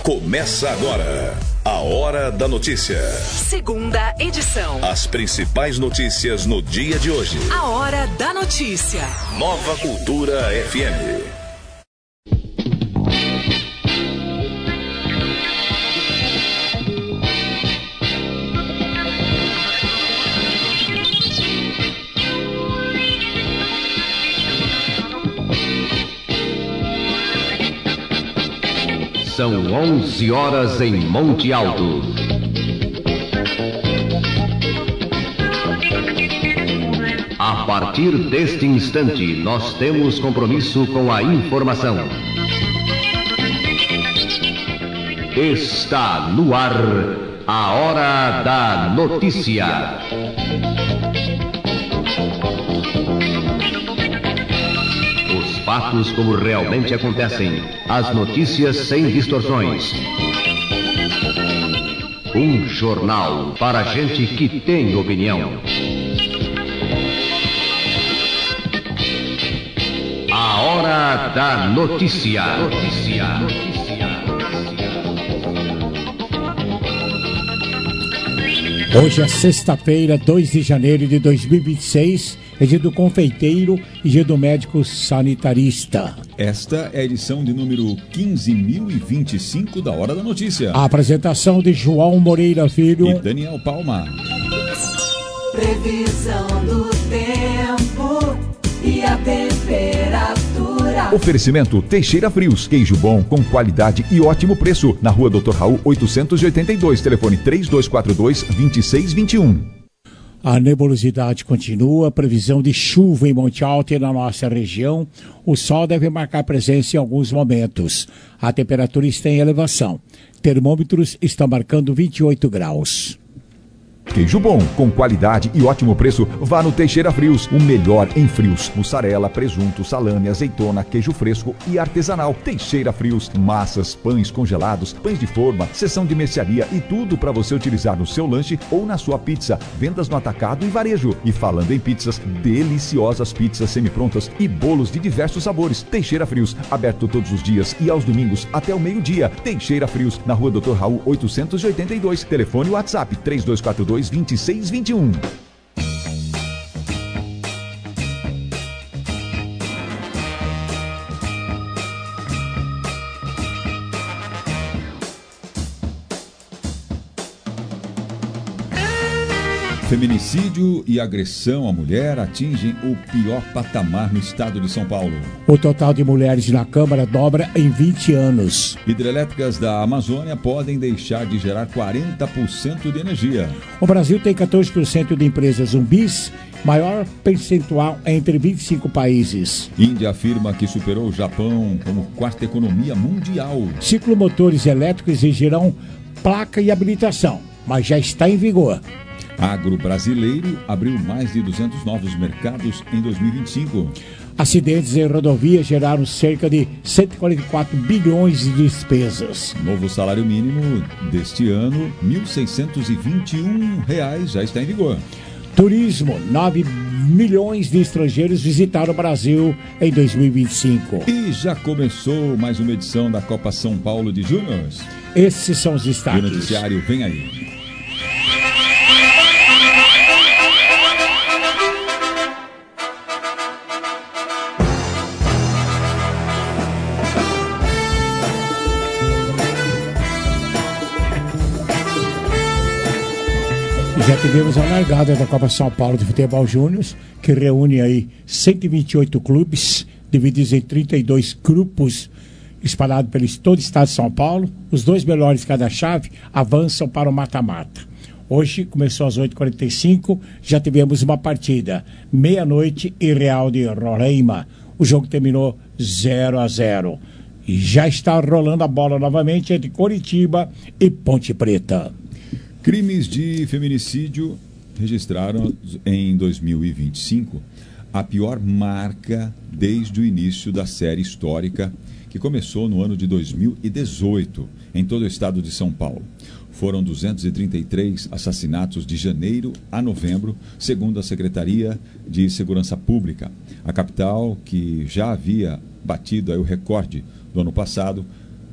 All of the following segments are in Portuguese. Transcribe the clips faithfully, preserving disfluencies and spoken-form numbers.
Começa agora a Hora da Notícia. Segunda edição. As principais notícias no dia de hoje. A Hora da Notícia. Nova Cultura F M. São onze horas em Monte Alto. A partir deste instante, nós temos compromisso com a informação. Está no ar a Hora da Notícia. Fatos como realmente acontecem. As notícias sem distorções. Um jornal para gente que tem opinião. A Hora da Notícia. Notícia. Hoje é sexta-feira, dois de janeiro de dois mil e vinte e seis, é dia do confeiteiro e dia do médico sanitarista. Esta é a edição de número quinze mil e vinte e cinco da Hora da Notícia. A apresentação de João Moreira Filho e Daniel Palma. Previsão do tempo e a temperatura. Oferecimento Teixeira Frios, queijo bom com qualidade e ótimo preço. Na rua doutor Raul oitocentos e oitenta e dois, telefone três dois quatro dois, dois seis dois um. A nebulosidade continua, previsão de chuva em Monte Alto e na nossa região. O sol deve marcar presença em alguns momentos. A temperatura está em elevação. Termômetros estão marcando vinte e oito graus. Queijo bom, com qualidade e ótimo preço, vá no Teixeira Frios, o melhor em frios. Mussarela, presunto, salame, azeitona, queijo fresco e artesanal. Teixeira Frios, massas, pães congelados, pães de forma, seção de mercearia e tudo para você utilizar no seu lanche ou na sua pizza. Vendas no atacado e varejo. E falando em pizzas, deliciosas pizzas semi-prontas e bolos de diversos sabores. Teixeira Frios, aberto todos os dias e aos domingos até o meio-dia. Teixeira Frios, na rua doutor Raul oitocentos e oitenta e dois, telefone WhatsApp três dois quatro dois, dois seis dois um. Feminicídio e agressão à mulher atingem o pior patamar no estado de São Paulo. O total de mulheres na Câmara dobra em vinte anos. Hidrelétricas da Amazônia podem deixar de gerar quarenta por cento de energia. O Brasil tem quatorze por cento de empresas zumbis, maior percentual entre vinte e cinco países. Índia afirma que superou o Japão como quarta economia mundial. Ciclomotores elétricos exigirão placa e habilitação, mas já está em vigor. Agro brasileiro abriu mais de duzentos novos mercados em dois mil e vinte e cinco. Acidentes em rodovias geraram cerca de cento e quarenta e quatro bilhões de despesas. Novo salário mínimo deste ano, mil seiscentos e vinte e um reais, já está em vigor. Turismo, nove milhões de estrangeiros visitaram o Brasil em dois mil e vinte e cinco. E já começou mais uma edição da Copa São Paulo de Júniors. Esses são os destaques. E o noticiário vem aí. Já tivemos a largada da Copa São Paulo de Futebol Júnior, que reúne aí cento e vinte e oito clubes, divididos em trinta e dois grupos, espalhados pelo todo o estado de São Paulo. Os dois melhores de cada chave avançam para o mata-mata. Hoje começou às oito e quarenta e cinco, já tivemos uma partida, meia-noite e Real de Roraima. O jogo terminou zero a zero. E já está rolando a bola novamente entre Coritiba e Ponte Preta. Crimes de feminicídio registraram em dois mil e vinte e cinco a pior marca desde o início da série histórica que começou no ano de dois mil e dezoito em todo o estado de São Paulo. Foram duzentos e trinta e três assassinatos de janeiro a novembro, segundo a Secretaria de Segurança Pública. A capital, que já havia batido aí o recorde do ano passado,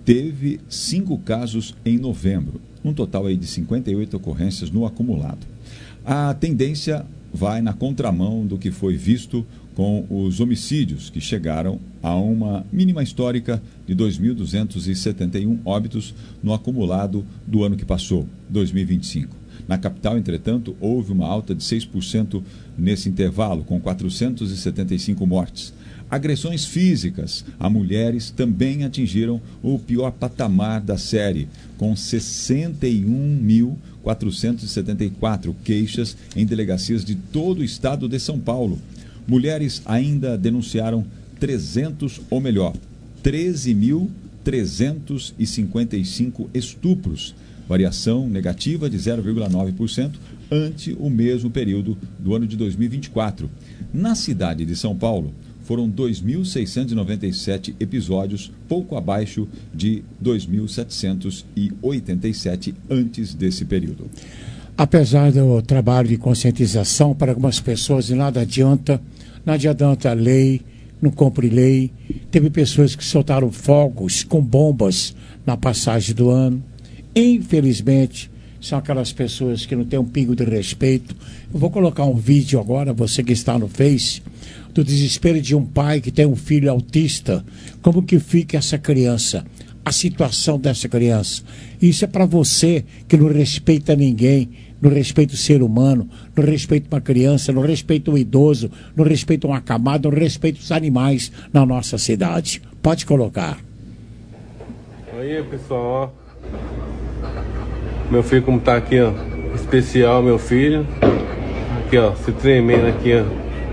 teve cinco casos em novembro, um total aí de cinquenta e oito ocorrências no acumulado. A tendência vai na contramão do que foi visto com os homicídios, que chegaram a uma mínima histórica de dois mil duzentos e setenta e um óbitos no acumulado do ano que passou, dois mil e vinte e cinco. Na capital, entretanto, houve uma alta de seis por cento nesse intervalo, com quatrocentas e setenta e cinco mortes. Agressões físicas a mulheres também atingiram o pior patamar da série, com sessenta e um mil quatrocentas e setenta e quatro queixas em delegacias de todo o estado de São Paulo. Mulheres ainda denunciaram trezentos, ou melhor, treze mil trezentos e cinquenta e cinco estupros, variação negativa de zero vírgula nove por cento ante o mesmo período do ano de dois mil e vinte e quatro. Na cidade de São Paulo, foram dois mil seiscentos e noventa e sete episódios, pouco abaixo de dois mil setecentos e oitenta e sete antes desse período. Apesar do trabalho de conscientização para algumas pessoas, nada adianta, não adianta a lei, não cumpre lei. Teve pessoas que soltaram fogos com bombas na passagem do ano. Infelizmente, são aquelas pessoas que não têm um pingo de respeito. Eu vou colocar um vídeo agora, você que está no Face, do desespero de um pai que tem um filho autista. Como que fica essa criança? A situação dessa criança. Isso é para você que não respeita ninguém, não respeita o ser humano, não respeita uma criança, não respeita um idoso, não respeita um acamado, não respeita os animais na nossa cidade. Pode colocar. Aí, pessoal, ó. Meu filho como tá aqui, ó. Especial, meu filho. Aqui, ó, se tremendo aqui, ó.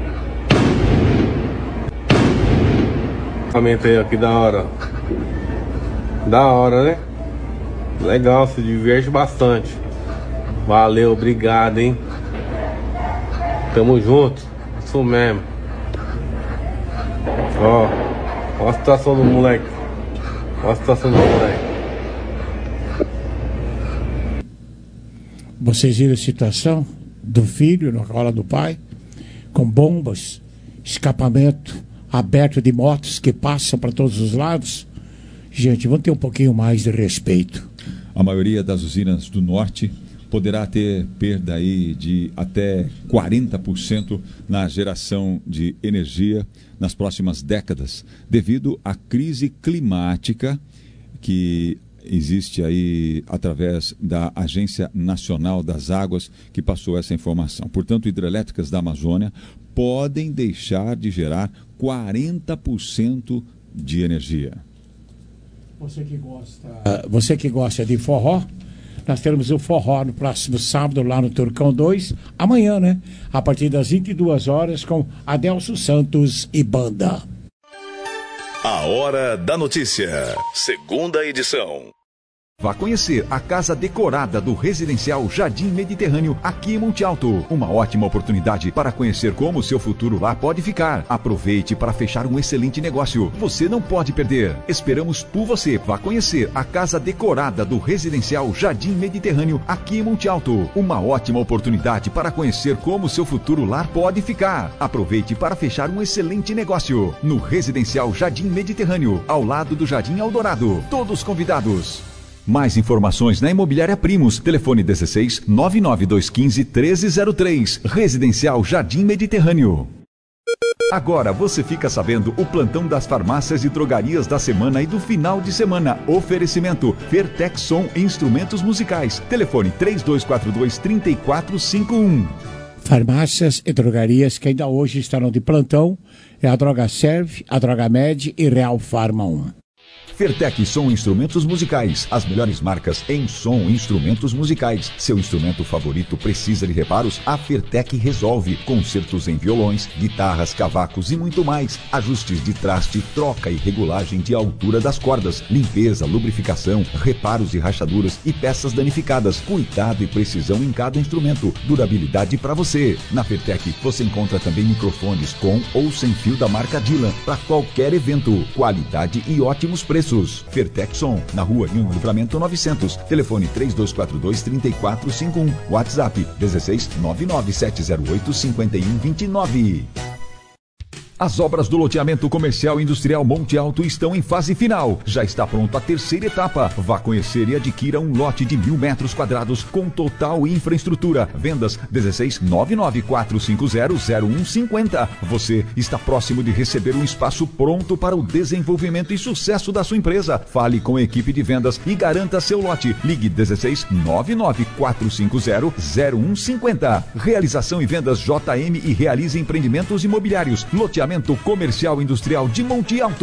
Aí, ó, que da hora. Da hora, né? Legal, se diverte bastante. Valeu, obrigado, hein? Tamo junto. Isso mesmo. Ó, ó a situação do moleque. Ó a situação do moleque. Vocês viram a situação do filho na cola do pai, com bombas, escapamento aberto de motos que passam para todos os lados? Gente, vamos ter um pouquinho mais de respeito. A maioria das usinas do norte poderá ter perda aí de até quarenta por cento na geração de energia nas próximas décadas, devido à crise climática que existe aí através da Agência Nacional das Águas, que passou essa informação. Portanto, hidrelétricas da Amazônia podem deixar de gerar quarenta por cento de energia. Você que gosta, uh, você que gosta de forró, nós teremos o forró no próximo sábado lá no Turcão dois, amanhã, né? A partir das vinte e duas horas, com Adelso Santos e banda. A Hora da Notícia, segunda edição. Vá conhecer a casa decorada do Residencial Jardim Mediterrâneo, aqui em Monte Alto. Uma ótima oportunidade para conhecer como o seu futuro lá pode ficar. Aproveite para fechar um excelente negócio. Você não pode perder. Esperamos por você. Vá conhecer a casa decorada do Residencial Jardim Mediterrâneo, aqui em Monte Alto. Uma ótima oportunidade para conhecer como o seu futuro lar pode ficar. Aproveite para fechar um excelente negócio. No Residencial Jardim Mediterrâneo, ao lado do Jardim Eldorado. Todos convidados. Mais informações na Imobiliária Primos. Telefone dezesseis, nove nove dois um cinco, treze zero três. Residencial Jardim Mediterrâneo. Agora você fica sabendo o plantão das farmácias e drogarias da semana e do final de semana. Oferecimento Fertex Som Instrumentos Musicais. Telefone três dois quatro dois, três quatro cinco um. Farmácias e drogarias que ainda hoje estarão de plantão é a Droga Serve, a Droga Med e Real Farma um. Fertec Som Instrumentos Musicais, as melhores marcas em som e instrumentos musicais. Seu instrumento favorito precisa de reparos? A Fertec resolve. Concertos em violões, guitarras, cavacos e muito mais. Ajustes de traste, troca e regulagem de altura das cordas, limpeza, lubrificação, reparos de rachaduras e peças danificadas. Cuidado e precisão em cada instrumento. Durabilidade para você. Na Fertec você encontra também microfones com ou sem fio da marca Dylan para qualquer evento. Qualidade e ótimos preços. Fertex Som, na rua Nhomo Livramento novecentos. Telefone três dois quatro dois, três quatro cinco um. WhatsApp dezesseis, nove nove sete zero oito, cinco um dois nove. As obras do loteamento comercial e industrial Monte Alto estão em fase final. Já está pronta a terceira etapa. Vá conhecer e adquira um lote de mil metros quadrados com total infraestrutura. Vendas dezesseis nove nove quatro cinco zero zero um cinco zero. Você está próximo de receber um espaço pronto para o desenvolvimento e sucesso da sua empresa. Fale com a equipe de vendas e garanta seu lote. Ligue dezesseis nove nove quatro cinco zero zero um cinco zero. Realização e vendas J M e Realize Empreendimentos Imobiliários. Loteamento Comercial Industrial de Monte Alto.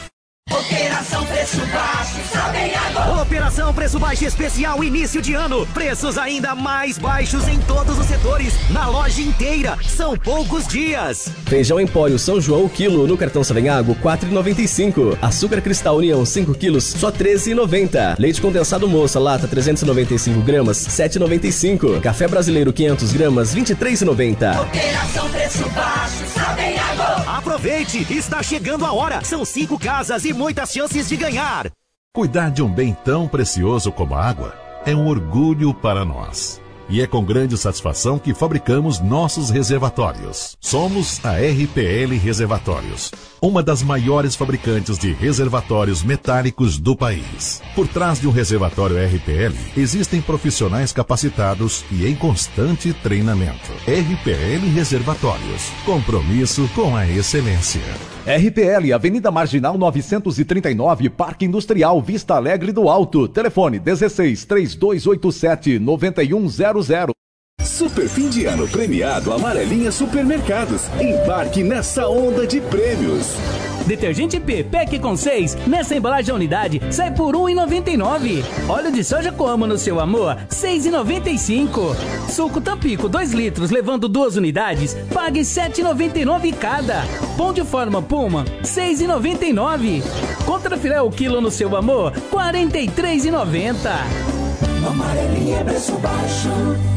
Operação Preço Baixo, sabem agora. Operação Preço Baixo Especial início de ano. Preços ainda mais baixos em todos os setores, na loja inteira. São poucos dias. Feijão Empório São João, quilo, no cartão Savenhago, quatro reais e noventa e cinco centavos. Açúcar Cristal União, cinco quilos, só treze reais e noventa centavos. Leite condensado Moça, lata, trezentos e noventa e cinco gramas, sete reais e noventa e cinco centavos. Café Brasileiro, quinhentas gramas, vinte e três reais e noventa centavos. Operação Preço Baixo, sabem agora. Aproveite, está chegando a hora. São cinco casas e muitas chances de ganhar. Cuidar de um bem tão precioso como a água é um orgulho para nós. E é com grande satisfação que fabricamos nossos reservatórios. Somos a R P L Reservatórios, uma das maiores fabricantes de reservatórios metálicos do país. Por trás de um reservatório R P L, existem profissionais capacitados e em constante treinamento. R P L Reservatórios, compromisso com a excelência. R P L, Avenida Marginal novecentos e trinta e nove, Parque Industrial Vista Alegre do Alto. Telefone dezesseis, três dois oito sete, nove um zero zero. Super fim de ano premiado Amarelinha Supermercados. Embarque nessa onda de prêmios. Detergente P, pack com seis, nessa embalagem unidade, sai por um real e noventa e nove centavos. Óleo de soja Como no seu amor, seis reais e noventa e cinco centavos. Suco Tampico, dois litros, levando duas unidades, pague sete reais e noventa e nove centavos cada. Pão de forma Puma, seis reais e noventa e nove centavos. Contra filé o quilo no seu amor, quarenta e três reais e noventa centavos. Amarelinha é preço baixo.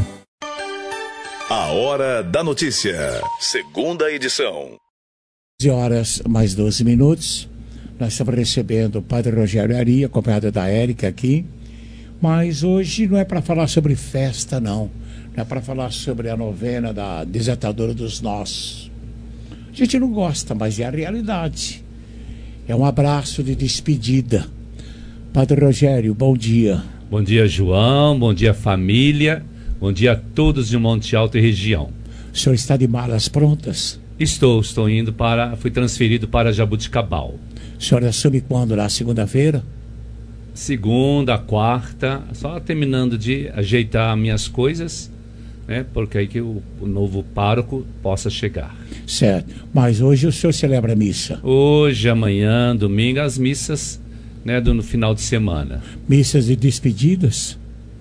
A Hora da Notícia, segunda edição. doze horas mais doze minutos. Nós estamos recebendo o Padre Rogério Ari, acompanhado da Érica aqui. Mas hoje não é para falar sobre festa, não. Não é para falar sobre a novena da Desatadora dos Nós. A gente não gosta, mas é a realidade. É um abraço de despedida. Padre Rogério, bom dia. Bom dia, João. Bom dia, família. Bom dia a todos de Monte Alto e região. O senhor está de malas prontas? Estou, estou indo para, fui transferido para Jabuticabal. O senhor assume quando? Na segunda-feira? Segunda, quarta, só terminando de ajeitar minhas coisas, né? Porque aí que o, o novo pároco possa chegar. Certo, mas hoje o senhor celebra a missa? Hoje, amanhã, domingo, as missas, né, do no final de semana. Missas de despedidas?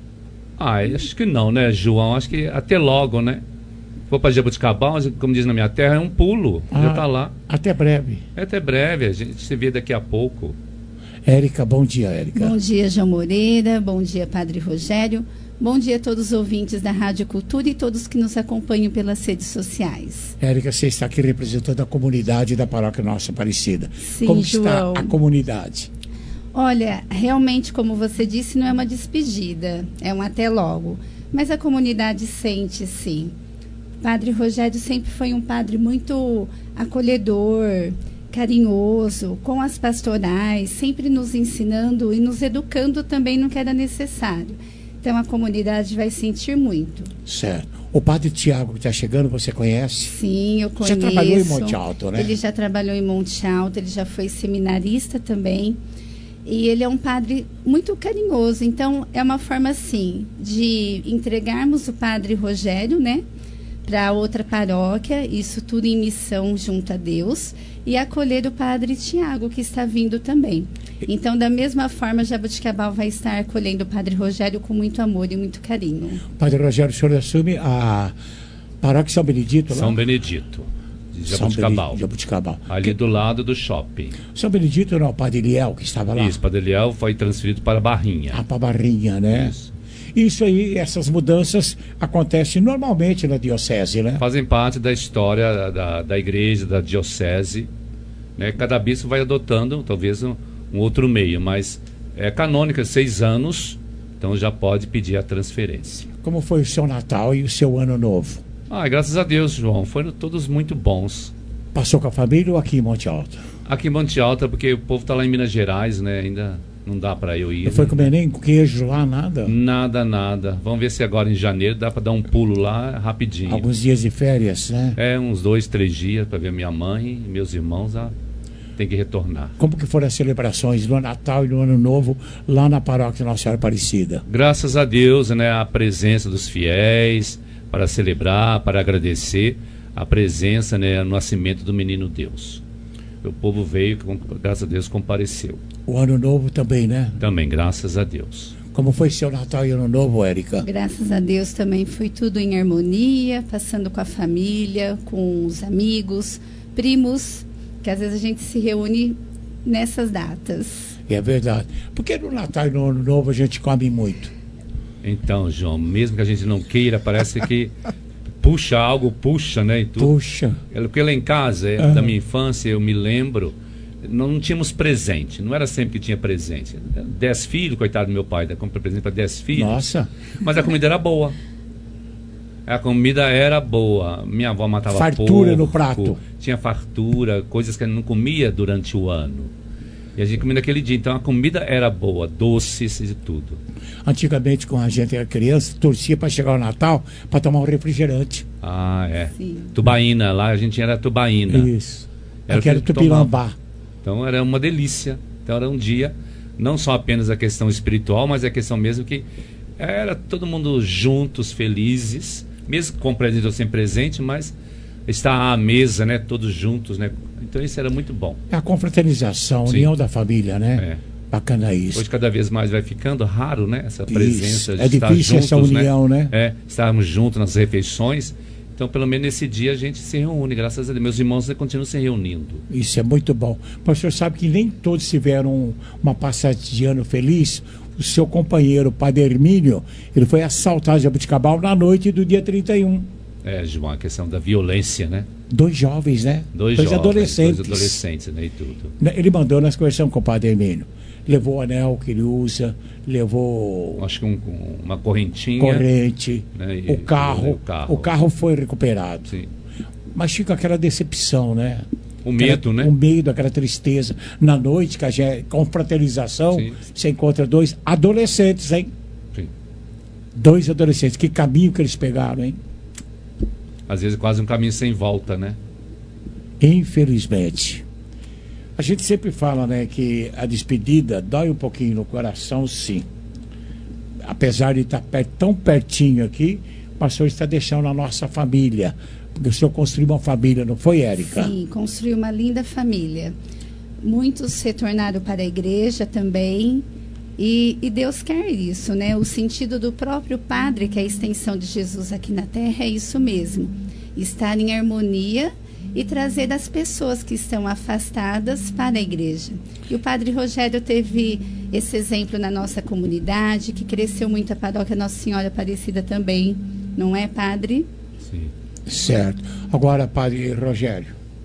Ah, acho que não, né, João? Acho que até logo, né? Vou para Jabuticabal, como diz na minha terra, é um pulo. Ah, já está lá. Até breve. É até breve, a gente se vê daqui a pouco. Érica, bom dia, Érica. Bom dia, João Moreira. Bom dia, Padre Rogério. Bom dia a todos os ouvintes da Rádio Cultura e todos que nos acompanham pelas redes sociais. Érica, você está aqui representando a comunidade da Paróquia Nossa Aparecida. Sim, como João. Está a comunidade? Olha, realmente, como você disse, não é uma despedida, é um até logo. Mas a comunidade sente, sim. Padre Rogério sempre foi um padre muito acolhedor, carinhoso, com as pastorais, sempre nos ensinando e nos educando também no que era necessário. Então a comunidade vai sentir muito. Certo. O Padre Tiago que está chegando, você conhece? Sim, eu conheço. Já trabalhou em Monte Alto, né? Ele já trabalhou em Monte Alto, ele já foi seminarista também. E ele é um padre muito carinhoso. Então é uma forma, assim, de entregarmos o Padre Rogério, né, para outra paróquia, isso tudo em missão junto a Deus, e acolher o Padre Tiago, que está vindo também. Então, da mesma forma, Jabuticabal vai estar acolhendo o Padre Rogério com muito amor e muito carinho. Padre Rogério, o senhor assume a paróquia São Benedito lá? São Benedito, de Jabuticabal. Jabuticabal. Ali que... do lado do shopping. São Benedito não, o Padre Eliel que estava lá? Isso, o Padre Eliel foi transferido para Barrinha. Ah, para Barrinha, né? Isso. Isso aí, essas mudanças acontecem normalmente na diocese, né? Fazem parte da história da, da igreja, da diocese, né? Cada bispo vai adotando, talvez, um, um outro meio, mas é canônica, seis anos, então já pode pedir a transferência. Como foi o seu Natal e o seu Ano Novo? Ah, graças a Deus, João, foram todos muito bons, Passou com a família ou aqui em Monte Alto? Aqui em Monte Alto, porque o povo está lá em Minas Gerais, né? Ainda não dá para eu ir. Não foi né? comer nem queijo lá, nada? Nada, nada. Vamos ver se agora em janeiro dá para dar um pulo lá rapidinho. Alguns dias de férias, né? É, uns dois, três dias para ver minha mãe e meus irmãos. Ah, tem que retornar. Como que foram as celebrações do Natal e do Ano Novo lá na paróquia Nossa Senhora Aparecida? Graças a Deus, né? A presença dos fiéis para celebrar, para agradecer a presença, né? No nascimento do menino Deus. O povo veio, graças a Deus, compareceu. O Ano Novo também, né? Também, graças a Deus. Como foi seu Natal e Ano Novo, Érica? Graças a Deus também foi tudo em harmonia, passando com a família, com os amigos, primos, que às vezes a gente se reúne nessas datas. É verdade. Porque no Natal e no Ano Novo a gente come muito. Então, João, mesmo que a gente não queira, parece que puxa algo, puxa, né? E tudo. Puxa. Porque lá em casa, é, Uhum. da minha infância, eu me lembro, não, não tínhamos presente, não era sempre que tinha presente. Dez filhos, coitado do meu pai, comprei presente para dez filhos. Nossa. Mas a comida era boa. A comida era boa. Minha avó matava Fartura porco, no prato. Tinha fartura, coisas que a gente não comia durante o ano. E a gente comia naquele dia. Então a comida era boa, doces e tudo. Antigamente, quando a gente era criança, torcia para chegar o Natal para tomar um refrigerante. Ah, é. Sim. Tubaína, lá a gente era tubaína. Isso. Era Aqui era o que Tupinambá. tomava. Então era uma delícia. Então era um dia, não só apenas a questão espiritual, mas a questão mesmo que era todo mundo juntos, felizes, mesmo com presente ou sem presente, mas estar à mesa, né, todos juntos, né? Então isso era muito bom. É a confraternização, a Sim. união da família, né? É. Bacana isso. Hoje cada vez mais vai ficando raro, né, essa presença Isso. de É estar difícil juntos, essa união, né? É, estarmos juntos nas refeições. Então, pelo menos nesse dia a gente se reúne, graças a Deus. Meus irmãos continuam se reunindo. Isso é muito bom. Mas o senhor sabe que nem todos tiveram uma passagem de ano feliz. O seu companheiro, o Padre Hermínio, ele foi assaltado em Jabuticabal na noite do dia trinta e um. É, João, a questão da violência, né? Dois jovens, né? Dois, dois jovens, adolescentes. Dois adolescentes, né? E tudo. Ele mandou, nós conversamos com o Padre Hermínio. Levou o anel que ele usa, levou... Acho que um, uma correntinha. Corrente, né? E, o, carro, o carro. o carro foi recuperado. Sim. Mas fica aquela decepção, né? O medo, aquela, né? O medo, aquela tristeza. Na noite, que a gente, com fraternização, Sim. você encontra dois adolescentes, hein? Sim. Dois adolescentes. Que caminho que eles pegaram, hein? Às vezes quase um caminho sem volta, né? Infelizmente. A gente sempre fala, né, que a despedida dói um pouquinho no coração, sim. Apesar de estar per- tão pertinho aqui, mas o senhor está deixando a nossa família. Porque o senhor construiu uma família, não foi, Érica? Sim, construiu uma linda família. Muitos retornaram para a igreja também. E, e Deus quer isso, né? O sentido do próprio Padre, que é a extensão de Jesus aqui na Terra, é isso mesmo. Estar em harmonia e trazer as pessoas que estão afastadas para a igreja. E o Padre Rogério teve esse exemplo na nossa comunidade, que cresceu muito a paróquia Nossa Senhora Aparecida também. Não é, Padre? Sim. Certo. Agora, Padre Rogério,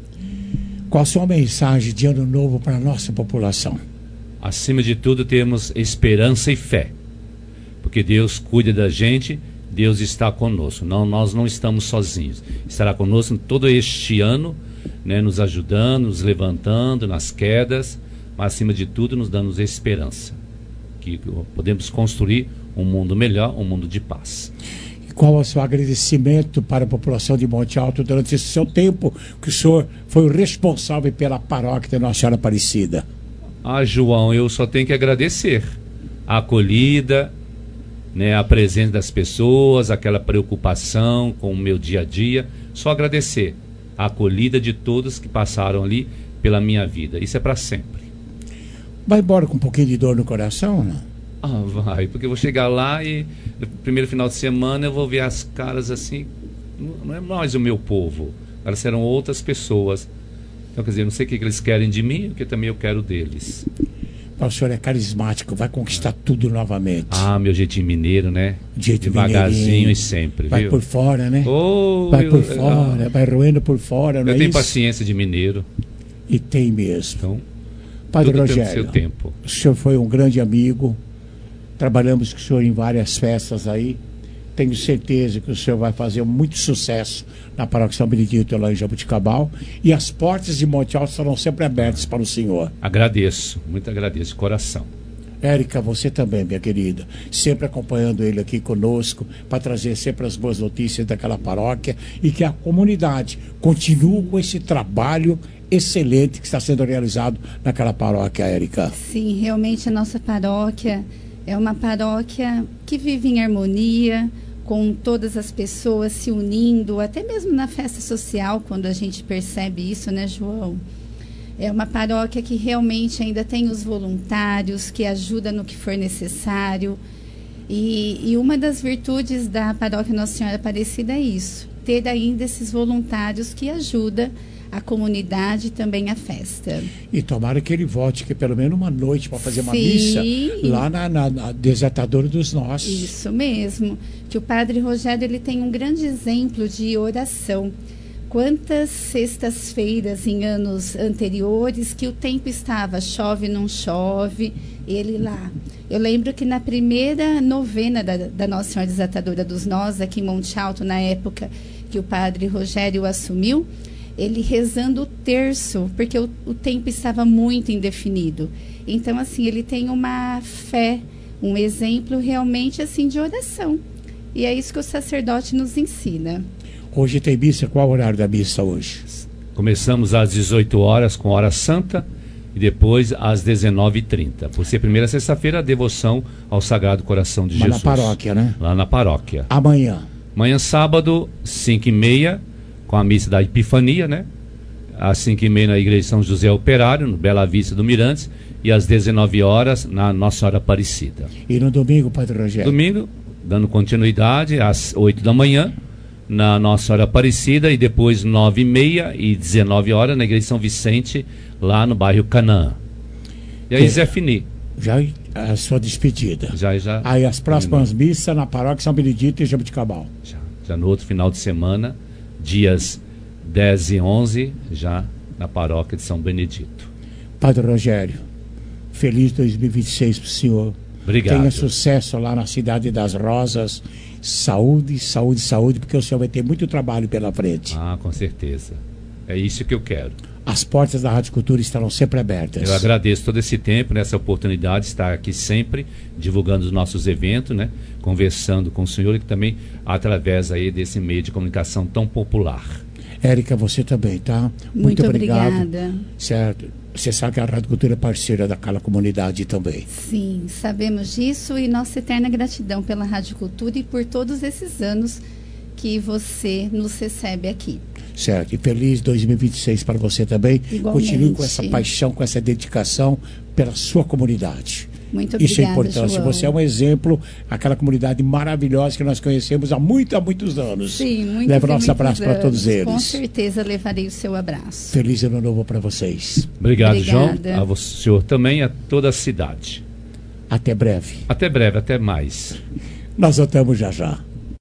qual a sua mensagem de ano novo para a nossa população? Acima de tudo, temos esperança e fé. Porque Deus cuida da gente, Deus está conosco. Não, nós não estamos sozinhos. Estará conosco todo este ano, né, nos ajudando, nos levantando nas quedas, mas acima de tudo nos dando esperança. Que podemos construir um mundo melhor, um mundo de paz. E qual é o seu agradecimento para a população de Monte Alto durante esse seu tempo, que o senhor foi o responsável pela paróquia da Nossa Senhora Aparecida? Ah, João, eu só tenho que agradecer a acolhida, né, a presença das pessoas, aquela preocupação com o meu dia a dia. Só agradecer a acolhida de todos que passaram ali pela minha vida. Isso é para sempre. Vai embora com um pouquinho de dor no coração, não? Ah, vai, porque eu vou chegar lá e no primeiro final de semana eu vou ver as caras assim, não é mais o meu povo, elas serão outras pessoas. Então, quer dizer, não sei o que eles querem de mim, porque também eu quero deles. O senhor é carismático, vai conquistar tudo novamente. Ah, meu jeitinho mineiro, né? Jeito devagarzinho e sempre, vai viu? por fora, né? Oh, vai por eu, fora, ah, vai roendo por fora, não eu é tenho isso? paciência de mineiro. E tem mesmo. Então, Padre tudo Rogério, tem o seu tempo. O senhor foi um grande amigo. Trabalhamos com o senhor em várias festas aí. Tenho certeza que o senhor vai fazer muito sucesso na Paróquia São Benedito lá em Jabuticabal. E as portas de Monte Alto estarão sempre abertas para o senhor. Agradeço, muito agradeço, de coração. Érica, você também, minha querida, sempre acompanhando ele aqui conosco para trazer sempre as boas notícias daquela paróquia e que a comunidade continue com esse trabalho excelente que está sendo realizado naquela paróquia, Érica. Sim, realmente a nossa paróquia é uma paróquia que vive em harmonia, com todas as pessoas se unindo, até mesmo na festa social, quando a gente percebe isso, né, João? É uma paróquia que realmente ainda tem os voluntários, que ajuda no que for necessário. E, e uma das virtudes da paróquia Nossa Senhora Aparecida é isso, ter ainda esses voluntários que ajudam a comunidade e também a festa. E tomara que ele volte, que pelo menos uma noite para fazer uma Sim. missa lá na, na, na Desatadora dos Nós. Isso mesmo, que o Padre Rogério ele tem um grande exemplo de oração. Quantas sextas-feiras em anos anteriores que o tempo estava, chove, não chove, ele lá. Eu lembro que na primeira novena da, da Nossa Senhora Desatadora dos Nós, aqui em Monte Alto, na época que o Padre Rogério assumiu, ele rezando o terço, porque o, o tempo estava muito indefinido. Então, assim, ele tem uma fé, um exemplo realmente assim de oração. E é isso que o sacerdote nos ensina. Hoje tem missa, qual é o horário da missa hoje? Começamos às dezoito horas com hora santa e depois às dezenove e trinta. Por ser primeira sexta-feira, a devoção ao Sagrado Coração de Mas Jesus. na paróquia, né? Lá na paróquia. Amanhã? Amanhã, sábado, cinco e meia, com a missa da Epifania, né? Às cinco e meia na Igreja de São José Operário, no Bela Vista do Mirantes, e às dezenove horas na Nossa Senhora Aparecida. E no domingo, Padre Rogério? Domingo, dando continuidade, às oito da manhã, na Nossa Senhora Aparecida, e depois nove e meia e dezenove horas na Igreja de São Vicente, lá no bairro Canaã. E aí, É. Zé Fini. Já a sua despedida. Já, já. Aí as próximas missas na Paróquia São Benedito e Jabuticabal. Já, já no outro final de semana, dias dez e onze, já na Paróquia de São Benedito. Padre Rogério, feliz dois mil e vinte e seis para o senhor. Obrigado. Tenha sucesso lá na Cidade das Rosas. Saúde, saúde, saúde, porque o senhor vai ter muito trabalho pela frente. Ah, com certeza. É isso que eu quero. As portas da Rádio Cultura estarão sempre abertas. Eu agradeço todo esse tempo, nessa oportunidade de estar aqui sempre divulgando os nossos eventos, né? Conversando com o senhor e também através aí desse meio de comunicação tão popular. Érica, você também, tá? Muito, Muito obrigado. obrigada. Certo. Você sabe que a Rádio Cultura é parceira daquela comunidade também. Sim, sabemos disso e nossa eterna gratidão pela Rádio Cultura e por todos esses anos que você nos recebe aqui. Certo. E feliz dois mil e vinte e seis para você também. Igualmente. Continue com essa paixão, com essa dedicação pela sua comunidade. Muito obrigada, Isso é importante. João. Você é um exemplo, aquela comunidade maravilhosa que nós conhecemos há muito, há muitos anos. Sim, muito Leva o nosso abraço para todos eles. Com certeza levarei o seu abraço. Feliz ano novo para vocês. Obrigado, Obrigada. João. A você, senhor também, a toda a cidade. Até breve. Até breve, até mais. Nós voltamos já já.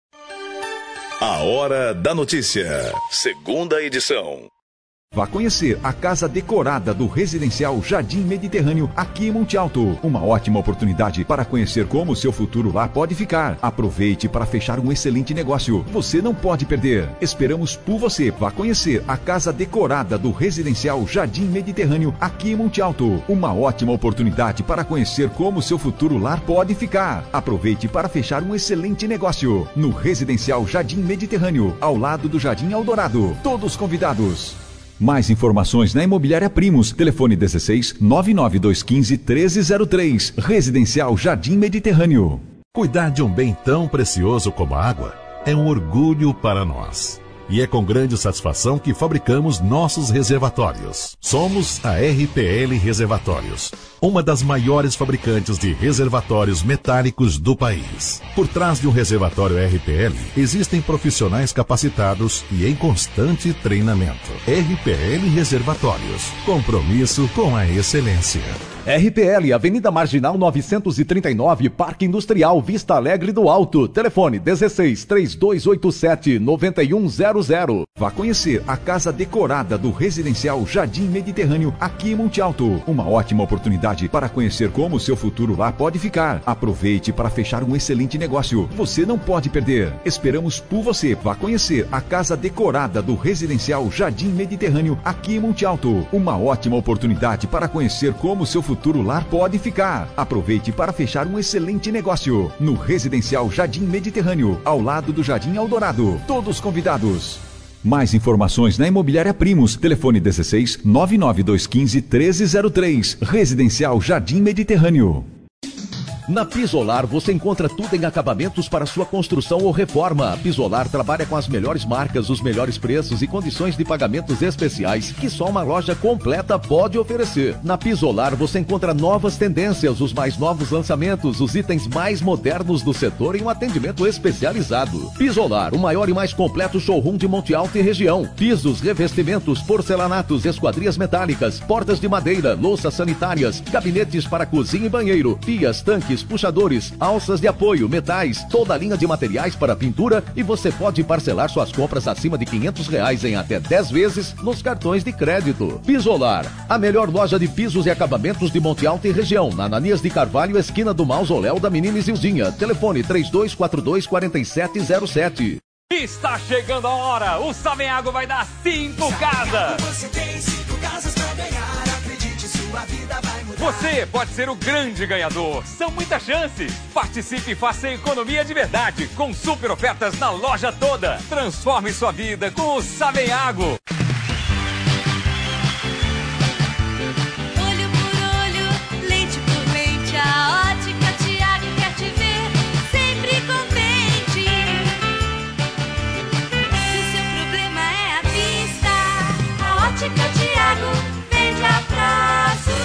A Hora da Notícia. Segunda edição. Vá conhecer a casa decorada do residencial Jardim Mediterrâneo aqui em Monte Alto. Uma ótima oportunidade para conhecer como o seu futuro lá pode ficar. Aproveite para fechar um excelente negócio. Você não pode perder. Esperamos por você. Vá conhecer a casa decorada do residencial Jardim Mediterrâneo aqui em Monte Alto. Uma ótima oportunidade para conhecer como o seu futuro lar pode ficar. Aproveite para fechar um excelente negócio. No residencial Jardim Mediterrâneo, ao lado do Jardim Eldorado. Todos convidados. Mais informações na Imobiliária Primos. Telefone dezesseis, nove nove dois um cinco, treze zero três. Residencial Jardim Mediterrâneo. Cuidar de um bem tão precioso como a água é um orgulho para nós. E é com grande satisfação que fabricamos nossos reservatórios. Somos a R P L Reservatórios, uma das maiores fabricantes de reservatórios metálicos do país. Por trás de um reservatório R P L, existem profissionais capacitados e em constante treinamento. R P L Reservatórios, compromisso com a excelência. R P L, Avenida Marginal novecentos e trinta e nove, Parque Industrial, Vista Alegre do Alto. Telefone dezesseis, três dois oito sete, nove um zero zero. Vá conhecer a casa decorada do Residencial Jardim Mediterrâneo aqui em Monte Alto. Uma ótima oportunidade para conhecer como o seu futuro lá pode ficar. Aproveite para fechar um excelente negócio. Você não pode perder. Esperamos por você. Vá conhecer a casa decorada do Residencial Jardim Mediterrâneo aqui em Monte Alto. Uma ótima oportunidade para conhecer como o seu futuro lar pode ficar. Aproveite para fechar um excelente negócio no Residencial Jardim Mediterrâneo, ao lado do Jardim Eldorado. Todos convidados. Mais informações na Imobiliária Primos. Telefone dezesseis, nove nove dois um cinco, um três zero três. Residencial Jardim Mediterrâneo. Na Pisolar você encontra tudo em acabamentos para sua construção ou reforma. A Pisolar trabalha com as melhores marcas, os melhores preços e condições de pagamentos especiais que só uma loja completa pode oferecer. Na Pisolar você encontra novas tendências, os mais novos lançamentos, os itens mais modernos do setor em um atendimento especializado. Pisolar, o maior e mais completo showroom de Monte Alto e região. Pisos, revestimentos, porcelanatos, esquadrias metálicas, portas de madeira, louças sanitárias, gabinetes para cozinha e banheiro, pias, tanques, puxadores, alças de apoio, metais, toda a linha de materiais para pintura, e você pode parcelar suas compras acima de quinhentos reais em até dez vezes nos cartões de crédito. Pisolar, a melhor loja de pisos e acabamentos de Monte Alto e região, na Ananias de Carvalho, esquina do Mausoléu da Menina Isilzinha. Telefone três dois quatro dois, quatro sete zero sete. Está chegando a hora, o Saveago vai dar cinco casas. Você tem cinco casas pra ganhar, acredite, sua vida vai mudar. Você pode ser o grande ganhador. São muitas chances. Participe e faça economia de verdade com super ofertas na loja toda. Transforme sua vida com o Saveago. Olho por olho, leite por leite, a Ótica Tiago quer te ver sempre contente. Se o seu problema é a vista, a Ótica Tiago vende a prazo.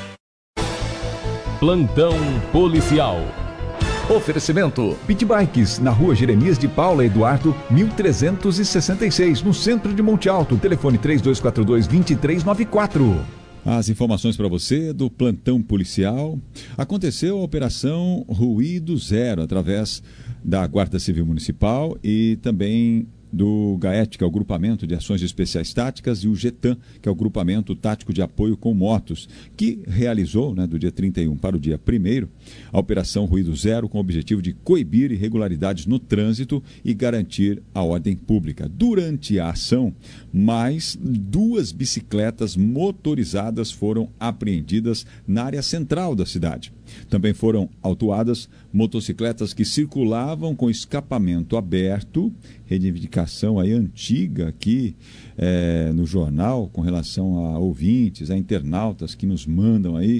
Plantão policial. Oferecimento Pit Bikes, na rua Jeremias de Paula Eduardo, mil trezentos e sessenta e seis, no centro de Monte Alto. Telefone três dois quatro dois, dois três nove quatro. As informações para você do plantão policial. Aconteceu a operação Ruído Zero, através da Guarda Civil Municipal e também do GAET, que é o Grupamento de Ações Especiais Táticas, e o GETAM, que é o Grupamento Tático de Apoio com Motos, que realizou, né, do dia trinta e um para o dia primeiro, a Operação Ruído Zero, com o objetivo de coibir irregularidades no trânsito e garantir a ordem pública. Durante a ação, mais duas bicicletas motorizadas foram apreendidas na área central da cidade. Também foram autuadas motocicletas que circulavam com escapamento aberto, reivindicação aí antiga aqui é, no jornal com relação a ouvintes, a internautas que nos mandam aí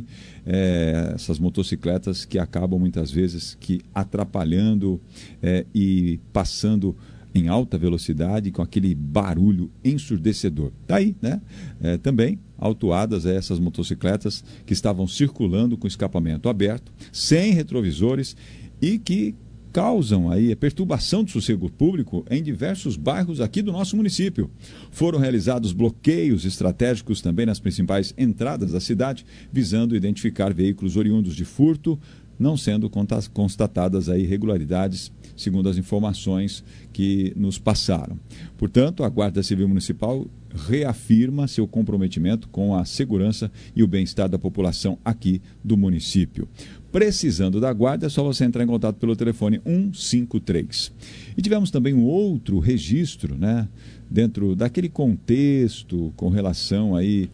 é, essas motocicletas que acabam muitas vezes que atrapalhando é, e passando em alta velocidade com aquele barulho ensurdecedor. Daí, né? É, também autuadas é, essas motocicletas que estavam circulando com escapamento aberto, sem retrovisores e que causam aí a perturbação do sossego público em diversos bairros aqui do nosso município. Foram realizados bloqueios estratégicos também nas principais entradas da cidade, visando identificar veículos oriundos de furto, não sendo constatadas aí irregularidades, segundo as informações que nos passaram. Portanto, a Guarda Civil Municipal reafirma seu comprometimento com a segurança e o bem-estar da população aqui do município. Precisando da guarda, é só você entrar em contato pelo telefone um cinco três. E tivemos também um outro registro, né, dentro daquele contexto com relação aí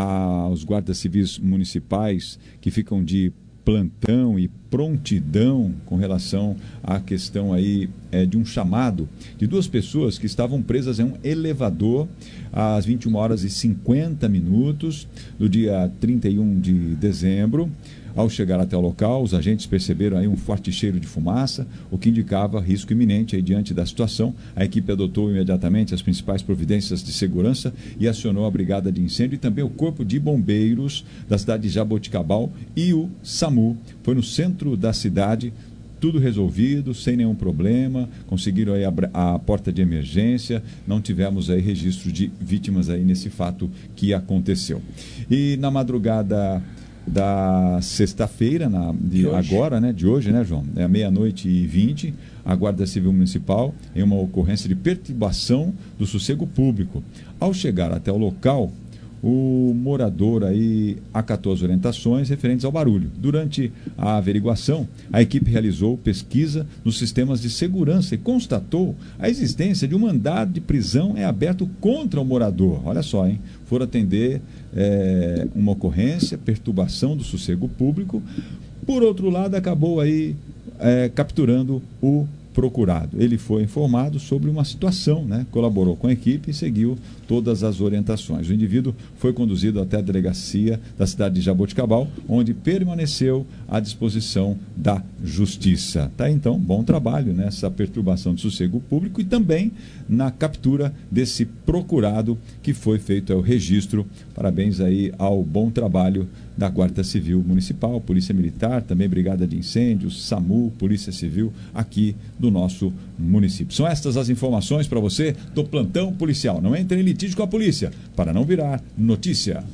aos guardas civis municipais que ficam de plantão e prontidão com relação à questão aí é, de um chamado de duas pessoas que estavam presas em um elevador às vinte e uma horas e cinquenta minutos do dia trinta e um de dezembro. Ao chegar até o local, os agentes perceberam aí um forte cheiro de fumaça, o que indicava risco iminente aí diante da situação. A equipe adotou imediatamente as principais providências de segurança e acionou a brigada de incêndio e também o corpo de bombeiros da cidade de Jaboticabal e o SAMU. Foi no centro da cidade, tudo resolvido, sem nenhum problema, conseguiram aí a, a porta de emergência, não tivemos aí registro de vítimas aí nesse fato que aconteceu. E na madrugada da sexta-feira, na, de, de agora, né, de hoje, né, João? É meia-noite e vinte, a Guarda Civil Municipal, em uma ocorrência de perturbação do sossego público. Ao chegar até o local, o morador aí acatou as orientações referentes ao barulho. Durante a averiguação, a equipe realizou pesquisa nos sistemas de segurança e constatou a existência de um mandado de prisão em aberto contra o morador. Olha só, hein? Foram atender é, uma ocorrência, perturbação do sossego público. Por outro lado, acabou aí é, capturando o procurado. Ele foi informado sobre uma situação, né? Colaborou com a equipe e seguiu todas as orientações. O indivíduo foi conduzido até a delegacia da cidade de Jaboticabal, onde permaneceu à disposição da justiça. Tá, então, bom trabalho nessa perturbação de sossego público e também na captura desse procurado que foi feito é, o registro. Parabéns aí ao bom trabalho da Guarda Civil Municipal, Polícia Militar, também Brigada de Incêndios, SAMU, Polícia Civil, aqui do nosso município. São estas as informações para você do plantão policial. Não entre em litígio com a polícia, para não virar notícia.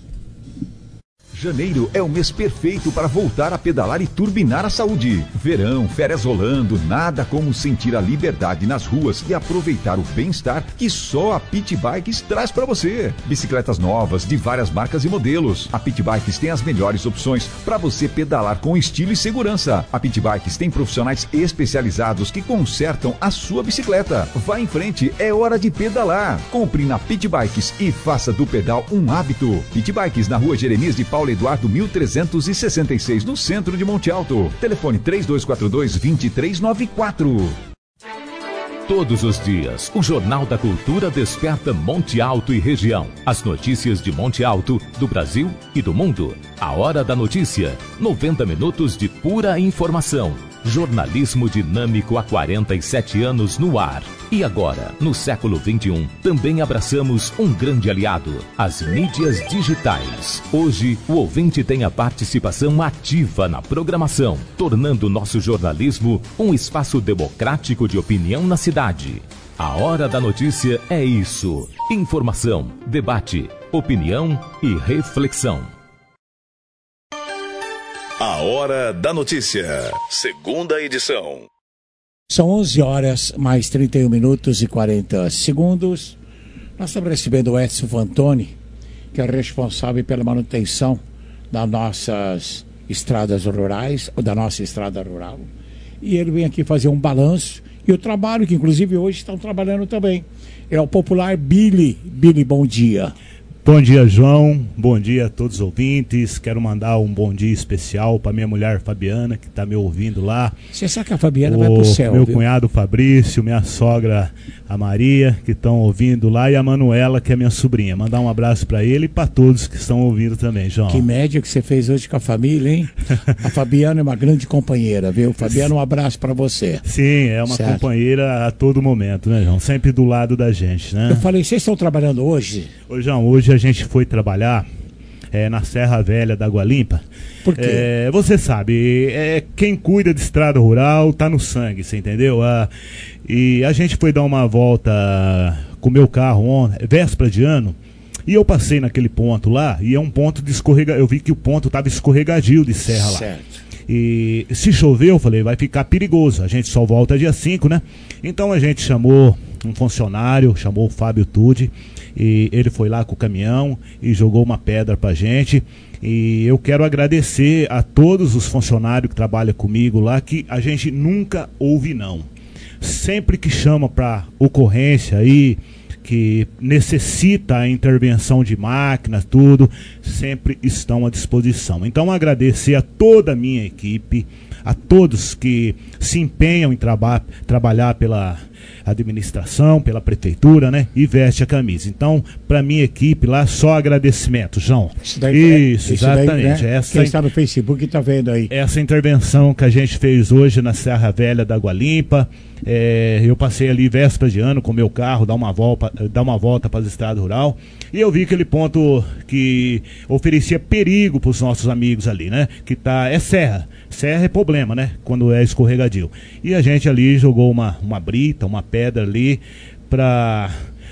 Janeiro é o mês perfeito para voltar a pedalar e turbinar a saúde. Verão, férias rolando, nada como sentir a liberdade nas ruas e aproveitar o bem-estar que só a Pit Bikes traz para você. Bicicletas novas de várias marcas e modelos. A Pit Bikes tem as melhores opções para você pedalar com estilo e segurança. A Pit Bikes tem profissionais especializados que consertam a sua bicicleta. Vá em frente, é hora de pedalar. Compre na Pit Bikes e faça do pedal um hábito. Pit Bikes na rua Jeremias de Paulo Eduardo mil trezentos e sessenta e seis, no centro de Monte Alto. Telefone três dois quatro dois, dois três nove quatro. Todos os dias, o Jornal da Cultura desperta Monte Alto e região. As notícias de Monte Alto, do Brasil e do mundo. A Hora da Notícia. noventa minutos de pura informação. Jornalismo dinâmico há quarenta e sete anos no ar. E agora, no século vinte e um, também abraçamos um grande aliado, as mídias digitais. Hoje, o ouvinte tem a participação ativa na programação, tornando nosso jornalismo um espaço democrático de opinião na cidade. A Hora da Notícia é isso: informação, debate, opinião e reflexão. A Hora da Notícia, segunda edição. São onze horas, mais trinta e um minutos e quarenta segundos. Nós estamos recebendo o Edson Fantoni, que é responsável pela manutenção das nossas estradas rurais, ou da nossa estrada rural. E ele vem aqui fazer um balanço e o trabalho, que inclusive hoje estão trabalhando também. É o popular Billy. Billy, bom dia. Bom dia, João. Bom dia a todos os ouvintes. Quero mandar um bom dia especial para minha mulher Fabiana, que está me ouvindo lá. Você sabe que a Fabiana o vai pro céu, meu viu? Cunhado Fabrício, minha sogra a Maria, que estão ouvindo lá, e a Manuela, que é minha sobrinha. Mandar um abraço para ele e para todos que estão ouvindo também, João. Que média que você fez hoje com a família, hein? A Fabiana é uma grande companheira, viu? Fabiana, um abraço para você. Sim, é uma certo. companheira a todo momento, né, João? Sempre do lado da gente, né? Eu falei, vocês estão trabalhando hoje? Ô, João, hoje a gente foi trabalhar é, na Serra Velha da Água Limpa. Por quê? É, você sabe, é, quem cuida de estrada rural tá no sangue, você entendeu? Ah, e a gente foi dar uma volta com o meu carro ontem, véspera de ano, e eu passei naquele ponto lá, e é um ponto de escorrega, eu vi que o ponto tava escorregadio de serra lá. Certo. E se chover, eu falei, vai ficar perigoso. A gente só volta dia cinco, né? Então a gente chamou um funcionário, chamou o Fábio Tude, e ele foi lá com o caminhão e jogou uma pedra pra gente. E eu quero agradecer a todos os funcionários que trabalham comigo lá, que a gente nunca ouve não. Sempre que chama pra ocorrência aí, que necessita a intervenção de máquinas, tudo, sempre estão à disposição. Então, agradecer a toda a minha equipe, a todos que se empenham em traba trabalhar pela administração, pela prefeitura, né? E veste a camisa. Então, para minha equipe lá, só agradecimento, João. Isso, daí, isso, isso exatamente. Daí, né? Essa, quem está no Facebook está vendo aí. Essa intervenção que a gente fez hoje na Serra Velha da Água Limpa, é, eu passei ali véspera de ano com o meu carro, dar uma volta, dar uma volta para as estradas rural, e eu vi aquele ponto que oferecia perigo para os nossos amigos ali, né? Que tá, é serra. Serra é problema, né? Quando é escorregadio. E a gente ali jogou uma, uma brita, uma pedra ali, para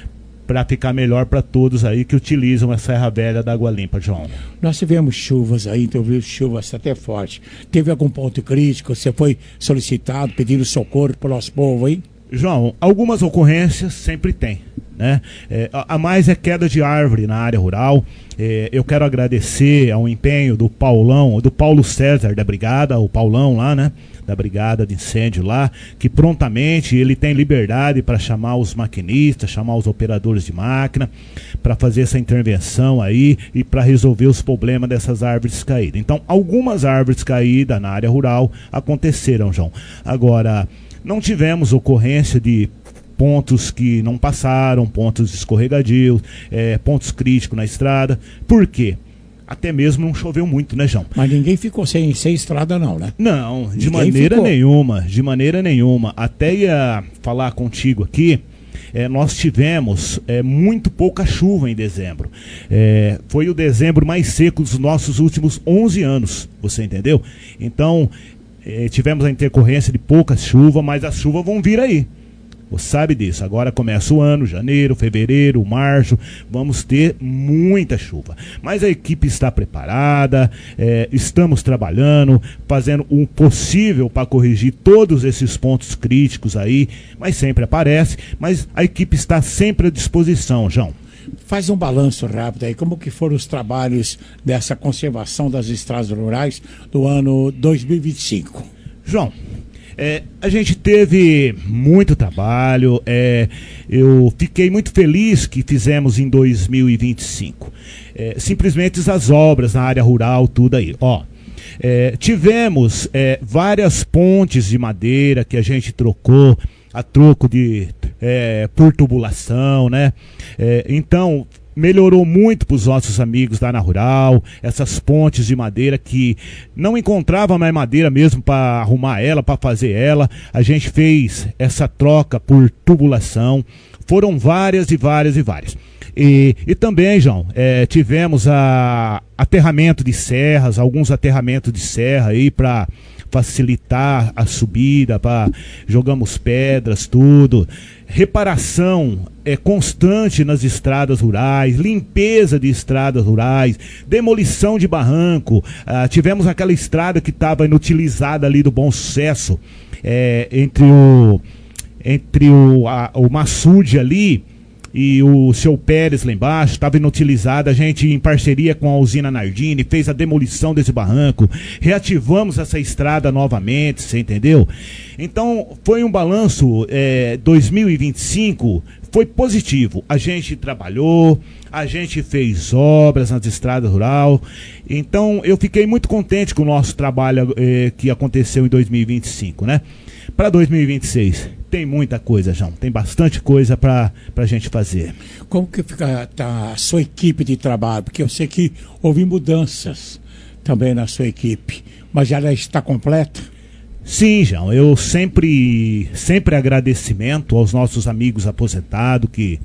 para ficar melhor para todos aí que utilizam essa Serra Velha da Água Limpa, João. Nós tivemos chuvas aí, então viu chuvas até forte. Teve algum ponto crítico? Você foi solicitado, pedindo socorro para o nosso povo aí? João, algumas ocorrências sempre tem, né? É, a, a mais é queda de árvore na área rural. É, eu quero agradecer ao empenho do Paulão, do Paulo César da Brigada, o Paulão lá, né? Da Brigada de Incêndio lá, que prontamente ele tem liberdade para chamar os maquinistas, chamar os operadores de máquina, para fazer essa intervenção aí e para resolver os problemas dessas árvores caídas. Então, algumas árvores caídas na área rural aconteceram, João. Agora, não tivemos ocorrência de pontos que não passaram, pontos escorregadios, é, pontos críticos na estrada. Por quê? Até mesmo não choveu muito, né, João? Mas ninguém ficou sem, sem estrada não, né? Não, de ninguém maneira ficou. nenhuma, de maneira nenhuma. Até ia falar contigo aqui, é, nós tivemos é, muito pouca chuva em dezembro. É, foi o dezembro mais seco dos nossos últimos onze anos, você entendeu? Então, é, tivemos a intercorrência de pouca chuva, mas as chuvas vão vir aí. Você sabe disso. Agora começa o ano, janeiro, fevereiro, março, vamos ter muita chuva. Mas a equipe está preparada, é, estamos trabalhando, fazendo o possível para corrigir todos esses pontos críticos aí, mas sempre aparece, mas a equipe está sempre à disposição, João. Faz um balanço rápido aí, como que foram os trabalhos dessa conservação das estradas rurais do ano dois mil e vinte e cinco? João, É, a gente teve muito trabalho, é, eu fiquei muito feliz que fizemos em dois mil e vinte e cinco. É, simplesmente as obras na área rural, tudo aí. Ó, é, tivemos é, várias pontes de madeira que a gente trocou a troco de é, por tubulação, né? É, então melhorou muito para os nossos amigos da Ana Rural, essas pontes de madeira que não encontrava mais madeira mesmo para arrumar ela, para fazer ela. A gente fez essa troca por tubulação. Foram várias e várias e várias. E, e também, João, é, tivemos a, aterramento de serras, alguns aterramentos de serra aí para facilitar a subida, pra, jogamos pedras, tudo. Reparação é, constante nas estradas rurais, limpeza de estradas rurais, demolição de barranco. Ah, tivemos aquela estrada que estava inutilizada ali do Bom Sucesso, é, entre o, entre o, a, o Massude ali e o seu Pérez lá embaixo, estava inutilizada. A gente, em parceria com a usina Nardini, fez a demolição desse barranco, reativamos essa estrada novamente, você entendeu? Então, foi um balanço, é, dois mil e vinte e cinco, foi positivo. A gente trabalhou, a gente fez obras nas estradas rurais. Então, eu fiquei muito contente com o nosso trabalho é, que aconteceu em dois mil e vinte e cinco, né? Para dois mil e vinte e seis, tem muita coisa, João. Tem bastante coisa para a gente fazer. Como que fica tá, a sua equipe de trabalho? Porque eu sei que houve mudanças também na sua equipe, mas já está completa? Sim, João. Eu sempre, sempre agradecimento aos nossos amigos aposentados que,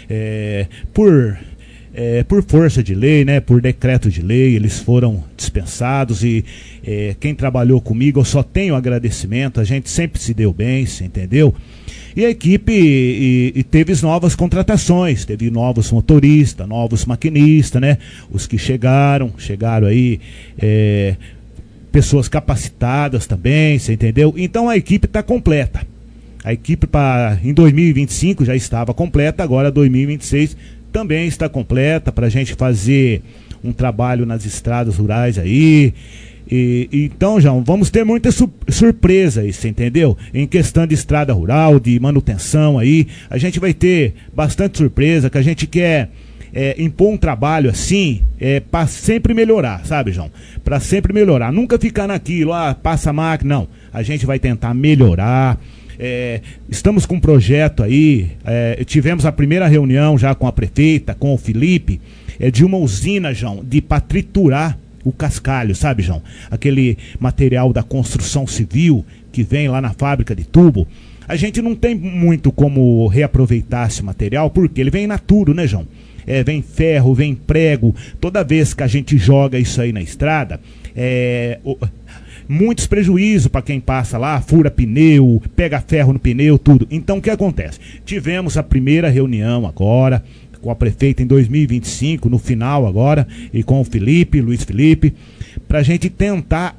é, por... É, por força de lei, né, por decreto de lei, eles foram dispensados e é, quem trabalhou comigo eu só tenho agradecimento. A gente sempre se deu bem, você entendeu? E a equipe e, e teve novas contratações, teve novos motoristas, novos maquinistas, né? Os que chegaram, chegaram aí, é, pessoas capacitadas também, você entendeu? Então a equipe está completa. A equipe pra, em dois mil e vinte e cinco já estava completa, agora dois mil e vinte e seis também está completa para a gente fazer um trabalho nas estradas rurais aí. E, então, João, vamos ter muita su surpresa aí, você entendeu? Em questão de estrada rural, de manutenção aí, a gente vai ter bastante surpresa, que a gente quer é, impor um trabalho assim, é, para sempre melhorar, sabe, João? Para sempre melhorar, nunca ficar naquilo, ah, passa a máquina, não. A gente vai tentar melhorar. É, estamos com um projeto aí, é, tivemos a primeira reunião já com a prefeita, com o Felipe, é, de uma usina, João, de para triturar o cascalho, sabe, João? Aquele material da construção civil que vem lá na fábrica de tubo. A gente não tem muito como reaproveitar esse material, porque ele vem naturo, né, João? É, vem ferro, vem prego. Toda vez que a gente joga isso aí na estrada, é... O, muitos prejuízos para quem passa lá, fura pneu, pega ferro no pneu, tudo. Então o que acontece? Tivemos a primeira reunião agora com a prefeita em dois mil e vinte e cinco, no final agora, e com o Felipe, Luiz Felipe, para a gente tentar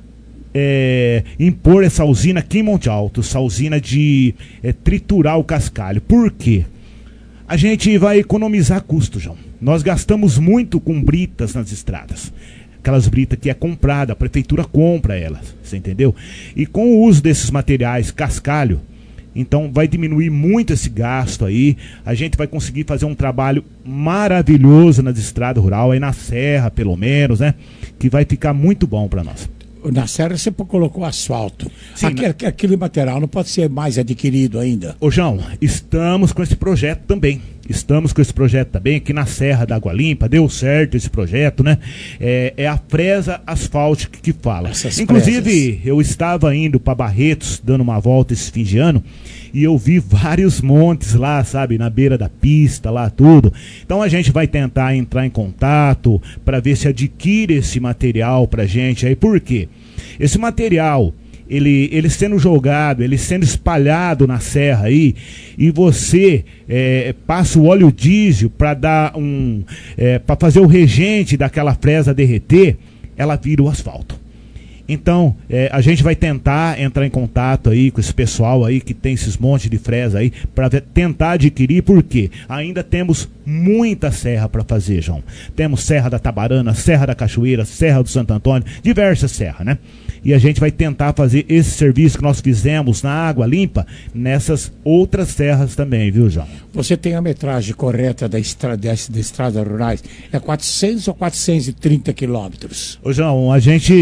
é, impor essa usina aqui em Monte Alto, essa usina de é, triturar o cascalho. Por quê? A gente vai economizar custo, João. Nós gastamos muito com britas nas estradas. Aquelas britas que é comprada, a prefeitura compra elas, você entendeu? E com o uso desses materiais cascalho, então vai diminuir muito esse gasto aí. A gente vai conseguir fazer um trabalho maravilhoso nas estradas rurais, aí na serra pelo menos, né? Que vai ficar muito bom para nós. Na serra você colocou asfalto. Sim, aquele, na... aquele material não pode ser mais adquirido ainda? Ô João, estamos com esse projeto também. Estamos com esse projeto também aqui na Serra da Água Limpa. Deu certo esse projeto, né? É, é a fresa asfáltica que fala. Essas Inclusive, presas. Eu estava indo para Barretos, dando uma volta esse fim de ano, e eu vi vários montes lá, sabe? Na beira da pista, lá tudo. Então a gente vai tentar entrar em contato para ver se adquire esse material pra gente aí. Por quê? Esse material... Ele, ele sendo jogado, ele sendo espalhado na serra aí, e você é, passa o óleo diesel para dar um, é, para fazer o regente daquela fresa derreter, ela vira o asfalto. Então, é, a gente vai tentar entrar em contato aí com esse pessoal aí que tem esses montes de fresa aí, para tentar adquirir, porque ainda temos muita serra para fazer, João. Temos Serra da Tabarana, Serra da Cachoeira, Serra do Santo Antônio, diversas serras, né? E a gente vai tentar fazer esse serviço que nós fizemos na Água Limpa nessas outras serras também, viu, João? Você tem a metragem correta da estrada, de estradas rurais? É quatrocentos ou quatrocentos e trinta quilômetros? Ô, João, a gente...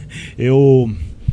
eu,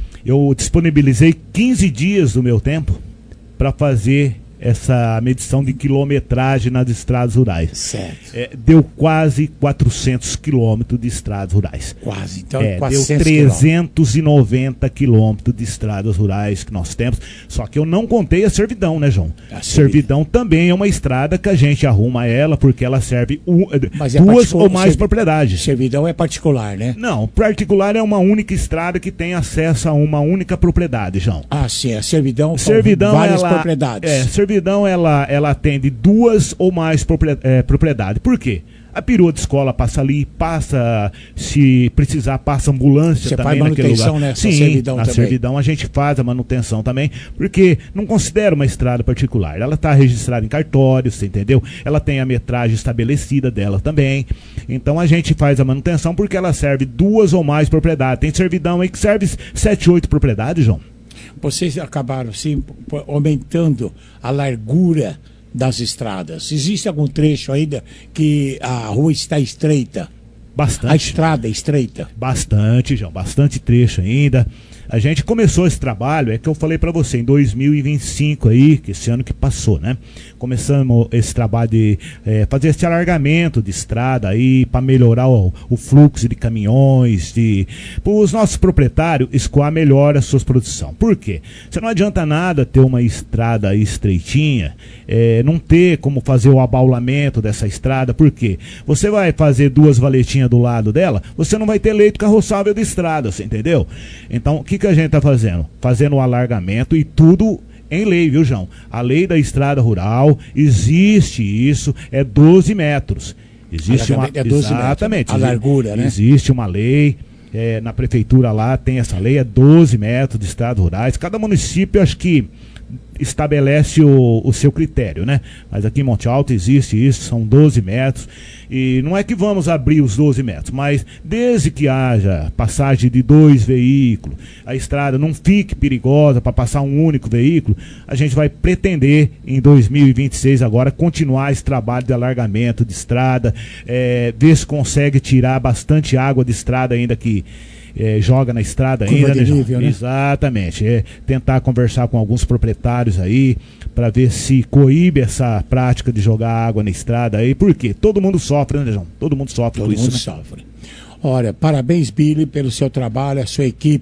eu disponibilizei quinze dias do meu tempo para fazer essa medição de quilometragem nas estradas rurais. Certo. É, deu quase quatrocentos quilômetros de estradas rurais. Quase, então é, deu trezentos e noventa quilômetros de estradas rurais que nós temos. Só que eu não contei a servidão, né, João? A servidão também é uma estrada que a gente arruma ela porque ela serve um, Mas é duas ou mais propriedades. Servidão é particular, né? Não, particular é uma única estrada que tem acesso a uma única propriedade, João. Ah, sim, a servidão são servidão, várias ela, propriedades. É, servidão ela, ela atende duas ou mais propriedades. Por quê? A perua de escola passa ali, passa, se precisar, passa ambulância Você também faz naquele lugar. Nessa Sim, servidão na também. servidão a gente faz a manutenção também, porque não considera uma estrada particular. Ela está registrada em cartório, você entendeu? Ela tem a metragem estabelecida dela também. Então a gente faz a manutenção porque ela serve duas ou mais propriedades. Tem servidão aí que serve sete, oito propriedades, João. Vocês acabaram, sim, aumentando a largura das estradas. Existe algum trecho ainda que a rua está estreita? Bastante. A estrada é estreita? Bastante, João. Bastante trecho ainda. A gente começou esse trabalho, é que eu falei para você, em dois mil e vinte e cinco aí, que esse ano que passou, né? Começamos esse trabalho de é, fazer esse alargamento de estrada aí, para melhorar o, o fluxo de caminhões, de para os nossos proprietários escoar melhor as suas produções. Por quê? Você não adianta nada ter uma estrada aí estreitinha, é, não ter como fazer o abaulamento dessa estrada, por quê? Você vai fazer duas valetinhas do lado dela, você não vai ter leito carroçável de estrada, você entendeu? Então, o que que a gente está fazendo? Fazendo o alargamento e tudo em lei, viu, João? A lei da estrada rural, existe isso, é doze metros. Existe uma, é doze exatamente. Metros, a largura, né? Existe uma lei, é, na prefeitura lá tem essa lei, é doze metros de estradas rurais. Cada município, acho que estabelece o, o seu critério, né? Mas aqui em Monte Alto existe isso, são doze metros. E não é que vamos abrir os doze metros, mas desde que haja passagem de dois veículos, a estrada não fique perigosa para passar um único veículo, a gente vai pretender em dois mil e vinte e seis agora continuar esse trabalho de alargamento de estrada, é, ver se consegue tirar bastante água de estrada ainda que É, joga na estrada Curva ainda, de né, nível, né? Exatamente. É, tentar conversar com alguns proprietários aí para ver se coíbe essa prática de jogar água na estrada aí. Por quê? Todo mundo sofre, né, João? Todo mundo sofre Todo com mundo isso, né? sofre. Olha, parabéns, Billy, pelo seu trabalho, a sua equipe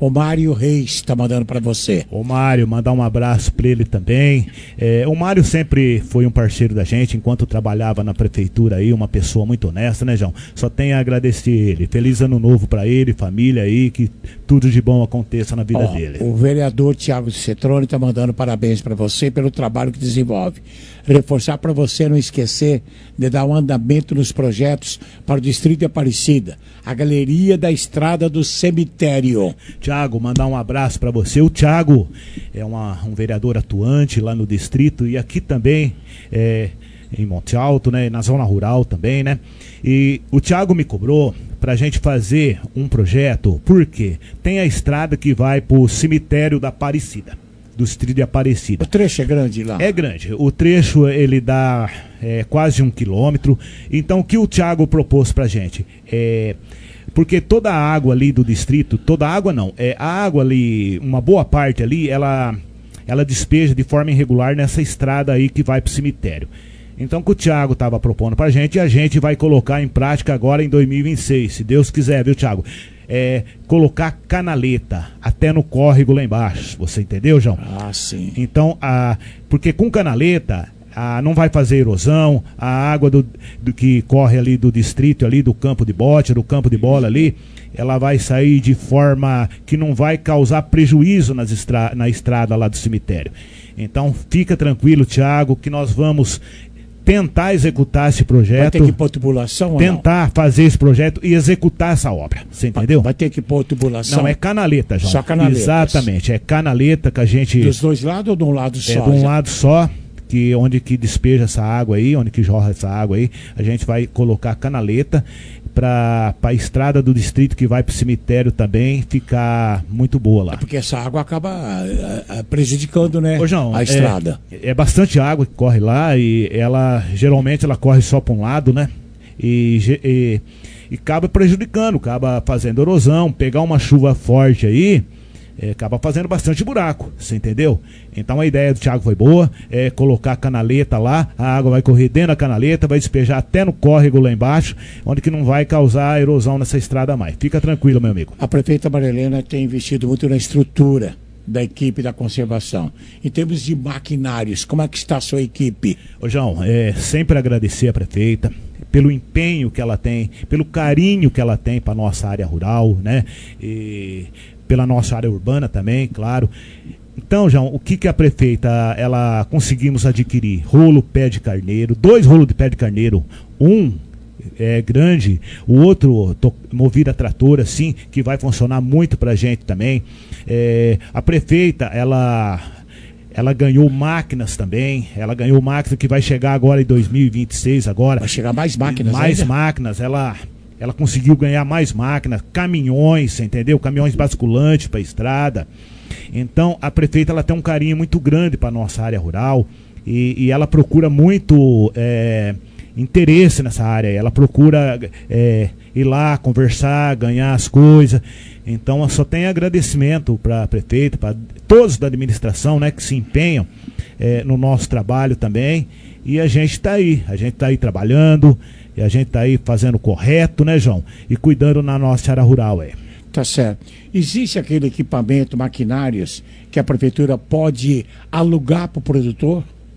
O Mário Reis está mandando para você. O Mário, mandar um abraço para ele também. É, o Mário sempre foi um parceiro da gente, enquanto trabalhava na prefeitura aí, uma pessoa muito honesta, né, João? Só tenho a agradecer ele. Feliz ano novo para ele, família aí, que tudo de bom aconteça na vida Ó, dele. O vereador Tiago Cetrone está mandando parabéns para você pelo trabalho que desenvolve. Reforçar para você não esquecer de dar um andamento nos projetos para o Distrito de Aparecida, a Galeria da Estrada do Cemitério. Tiago, mandar um abraço para você. O Tiago é uma, um vereador atuante lá no distrito e aqui também é, em Monte Alto, né, na zona rural também, né? E o Tiago me cobrou para a gente fazer um projeto, porque tem a estrada que vai para o cemitério da Aparecida, do distrito de Aparecida. O trecho é grande lá? É grande. O trecho ele dá é, quase um quilômetro. Então o que o Tiago propôs pra gente? É, porque toda a água ali do distrito, toda a água não, é, a água ali, uma boa parte ali, ela, ela despeja de forma irregular nessa estrada aí que vai pro cemitério. Então o que o Tiago estava propondo pra gente, e a gente vai colocar em prática agora em dois mil e vinte e seis, se Deus quiser, viu, Tiago? É, colocar canaleta até no córrego lá embaixo, você entendeu, João? Ah, sim. Então, a, porque com canaleta a, não vai fazer erosão, a água do, do que corre ali do distrito, ali do campo de bote, do campo de bola ali, ela vai sair de forma que não vai causar prejuízo nas estra, na estrada lá do cemitério. Então, fica tranquilo, Tiago, que nós vamos tentar executar esse projeto. Vai ter que pôr tubulação ou Tentar não? fazer esse projeto e executar essa obra. Você entendeu? Vai ter que pôr tubulação? Não, é canaleta, João. Só canaleta. Exatamente, é canaleta que a gente... Dos dois lados ou de um lado só? É de um já? lado só, que onde que despeja essa água aí, onde que jorra essa água aí, a gente vai colocar canaleta para a estrada do distrito que vai para o cemitério também ficar muito boa lá. É porque essa água acaba a, a, prejudicando, né, Ô, João, a é, estrada. É bastante água que corre lá e ela geralmente ela corre só para um lado, né? E, e, e acaba prejudicando, acaba fazendo erosão, pegar uma chuva forte aí, é, acaba fazendo bastante buraco, você entendeu? Então a ideia do Thiago foi boa, é colocar a canaleta lá, a água vai correr dentro da canaleta, vai despejar até no córrego lá embaixo, onde que não vai causar erosão nessa estrada mais. Fica tranquilo, meu amigo. A prefeita Maria Helena tem investido muito na estrutura da equipe da conservação. Em termos de maquinários, como é que está a sua equipe? Ô João, é, sempre agradecer a prefeita pelo empenho que ela tem, pelo carinho que ela tem para nossa área rural, né? E pela nossa área urbana também, claro. Então, João, o que que a prefeita, ela conseguimos adquirir? Rolo pé de carneiro, dois rolos de pé de carneiro, um é grande, o outro to, movido a trator, assim, que vai funcionar muito pra gente também. É, a prefeita, ela... Ela ganhou máquinas também, ela ganhou máquinas que vai chegar agora em dois mil e vinte e seis agora. Vai chegar mais máquinas Mais ainda? máquinas, ela, ela conseguiu ganhar mais máquinas, caminhões, entendeu? Caminhões basculantes para a estrada. Então a prefeita ela tem um carinho muito grande para a nossa área rural e, e ela procura muito é, interesse nessa área, ela procura é, ir lá, conversar, ganhar as coisas. Então eu só tenho agradecimento para a prefeita, para todos da administração, né, que se empenham é, no nosso trabalho também. E a gente está aí, a gente está aí trabalhando, e a gente está aí fazendo o correto, né, João? E cuidando na nossa área rural aí. Tá certo. Existe aquele equipamento, maquinários, que a prefeitura pode alugar para o produtor?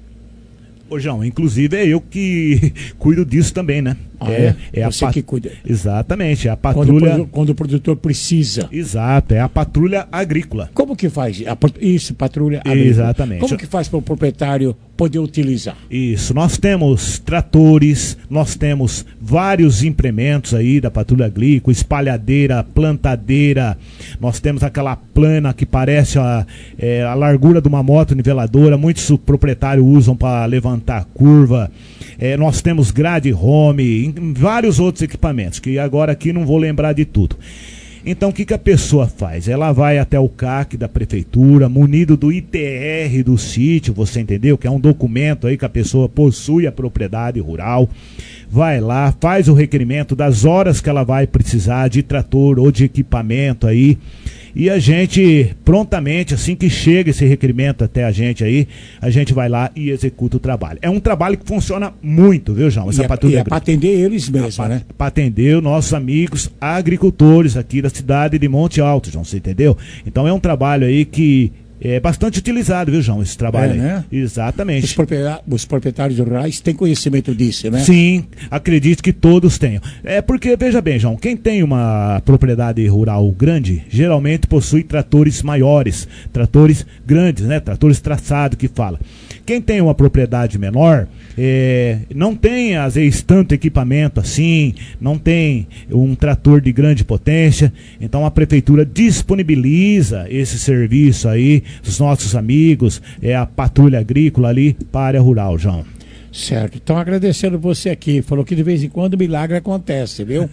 Ô, João, inclusive é eu que cuido disso também, né? Ah, é, é? é Você a pat... que cuida. Exatamente, é a Quando o, patrulha... produ- quando o produtor precisa. Exato, é a patrulha agrícola. Como que faz? A pro- Isso, patrulha agrícola. Exatamente. Como que faz para o proprietário poder utilizar? Isso, nós temos tratores, nós temos vários implementos aí da patrulha agrícola, espalhadeira, plantadeira, nós temos aquela plana que parece a, é, a largura de uma moto niveladora, muitos proprietários usam para levantar a curva, é, nós temos grade home, vários outros equipamentos, que agora aqui não vou lembrar de tudo. Então o que, que a pessoa faz? Ela vai até o C A C da prefeitura, munido do I T R do sítio, você entendeu? Que é um documento aí que a pessoa possui a propriedade rural. Vai lá, faz o requerimento das horas que ela vai precisar de trator ou de equipamento aí. E a gente, prontamente, assim que chega esse requerimento até a gente aí, a gente vai lá e executa o trabalho. É um trabalho que funciona muito, viu, João? Essa E é, patrulha e é para atender eles mesmo, pra, né? Para atender os nossos amigos agricultores aqui da cidade de Monte Alto, João, você entendeu? Então é um trabalho aí que é bastante utilizado, viu, João, esse trabalho É, aí. né? Exatamente. Os proprietários, os proprietários rurais têm conhecimento disso, né? Sim, acredito que todos tenham. É porque, veja bem, João, quem tem uma propriedade rural grande, geralmente possui tratores maiores, tratores grandes, né? Tratores traçados que fala. Quem tem uma propriedade menor, é, não tem às vezes tanto equipamento assim, não tem um trator de grande potência, então a prefeitura disponibiliza esse serviço aí, os nossos amigos, é a patrulha agrícola ali para a área rural, João. Certo, então agradecendo você aqui, falou que de vez em quando milagre acontece, viu?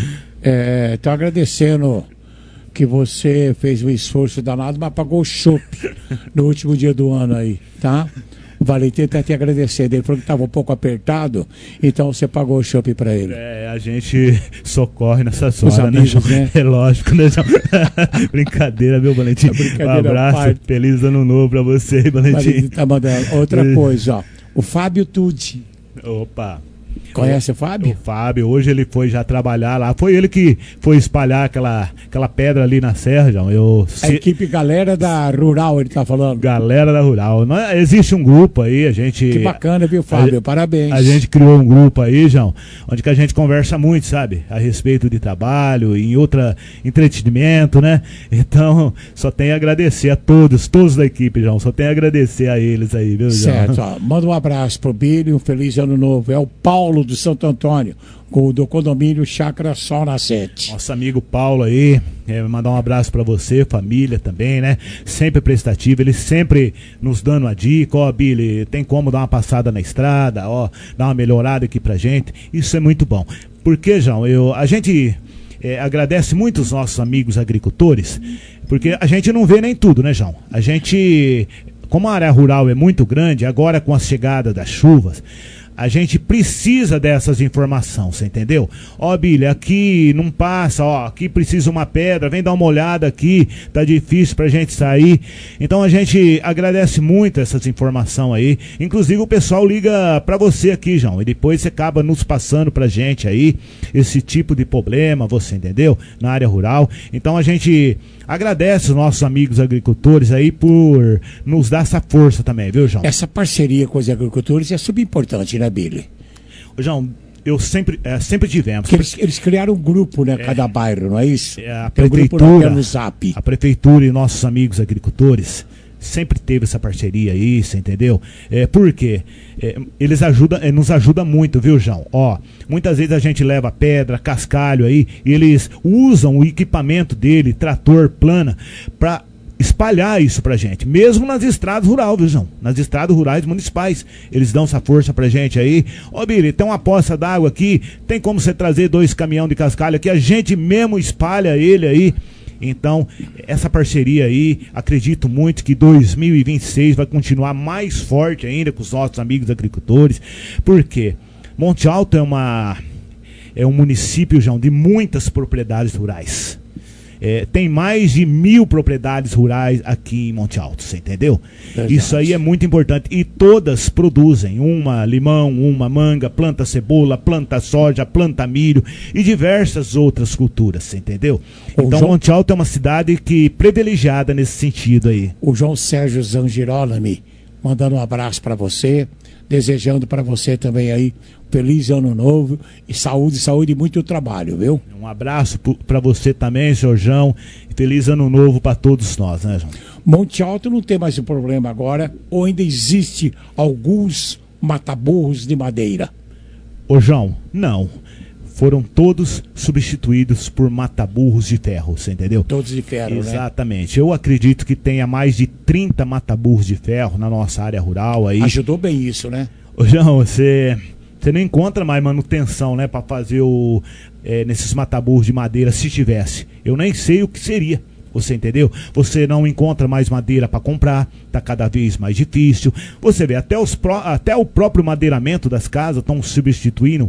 é, então agradecendo que você fez um esforço danado, mas pagou o chope no último dia do ano aí, tá? O Valentim está te agradecendo, ele falou que estava um pouco apertado, então você pagou o chope para ele. É, a gente socorre nessas Os horas, amigos, né, João? né? É lógico, né, João? Brincadeira, viu, Valentim? Brincadeira Um abraço, parte. feliz ano novo pra você, Valentim. Valentim tá mandando. Outra coisa, ó, o Fábio Tucci. Opa. Conhece o Fábio? O Fábio, hoje ele foi já trabalhar lá. Foi ele que foi espalhar aquela, aquela pedra ali na serra, João. Eu, A equipe galera da Rural, ele tá falando. Galera da Rural. Não, existe um grupo aí, a gente... Que bacana, viu, Fábio? A, Parabéns. A gente criou um grupo aí, João, onde que a gente conversa muito, sabe? A respeito de trabalho, em outra entretenimento, né? Então, só tenho a agradecer a todos, todos da equipe, João. Só tenho a agradecer a eles aí, viu, João? Certo, ó, manda um abraço pro Billy, um feliz ano novo. É o Paulo do Santo Antônio, com o do condomínio Chácara Sol Nascente. Nosso amigo Paulo aí, é, mandar um abraço pra você, família também, né? Sempre prestativo, ele sempre nos dando uma dica, ó, Billy, tem como dar uma passada na estrada, ó, dar uma melhorada aqui pra gente. Isso é muito bom. Porque, João, eu, a gente é, agradece muito os nossos amigos agricultores, porque a gente não vê nem tudo, né, João? A gente, como a área rural é muito grande, agora com a chegada das chuvas, a gente precisa dessas informações, você entendeu? Ó, Billy, aqui não passa, ó, aqui precisa uma pedra, vem dar uma olhada aqui, tá difícil pra gente sair. Então a gente agradece muito essas informações aí. Inclusive o pessoal liga pra você aqui, João, e depois você acaba nos passando pra gente aí esse tipo de problema, você entendeu? Na área rural. Então a gente agradece os nossos amigos agricultores aí por nos dar essa força também, viu, João? Essa parceria com os agricultores é subimportante, né, Billy? João, eu sempre, é, sempre tivemos. Porque eles, eles criaram um grupo, né, É. cada bairro, não é isso? É, a Tem um grupo prefeitura, no Zap. a prefeitura e nossos amigos agricultores sempre teve essa parceria aí, você entendeu? É, por quê? É, eles ajudam, é, nos ajudam muito, viu, João? Ó, muitas vezes a gente leva pedra, cascalho aí, e eles usam o equipamento dele, trator, plana, pra espalhar isso pra gente, mesmo nas estradas rurais, viu, João? Nas estradas rurais municipais, eles dão essa força pra gente aí. Ó, Billy, tem uma poça d'água aqui, tem como você trazer dois caminhão de cascalho aqui, a gente mesmo espalha ele aí. Então, essa parceria aí, acredito muito que dois mil e vinte e seis vai continuar mais forte ainda com os nossos amigos agricultores. Por quê? Monte Alto é uma é um município, João, de muitas propriedades rurais. É, tem mais de mil propriedades rurais aqui em Monte Alto, você entendeu? Verdade. Isso aí é muito importante. E todas produzem uma limão, uma manga, planta cebola, planta soja, planta milho e diversas outras culturas, você entendeu? O então João... Monte Alto é uma cidade que privilegiada nesse sentido aí. O João Sérgio Zangirolami mandando um abraço para você, desejando para você também aí feliz ano novo e saúde, saúde e muito trabalho, viu? Um abraço para você também, senhor João. Feliz ano novo para todos nós, né, João? Monte Alto não tem mais um problema agora, ou ainda existe alguns mataburros de madeira? Ô, João, não. Foram todos substituídos por mataburros de ferro, você entendeu? Todos de ferro, Exatamente. Né? Eu acredito que tenha mais de trinta mataburros de ferro na nossa área rural aí. Ajudou bem isso, né? Ô, João, você... Você não encontra mais manutenção, né, para fazer o é, nesses mataburros de madeira, se tivesse. Eu nem sei o que seria, você entendeu? Você não encontra mais madeira para comprar, tá cada vez mais difícil. Você vê, até, os pró até o próprio madeiramento das casas estão substituindo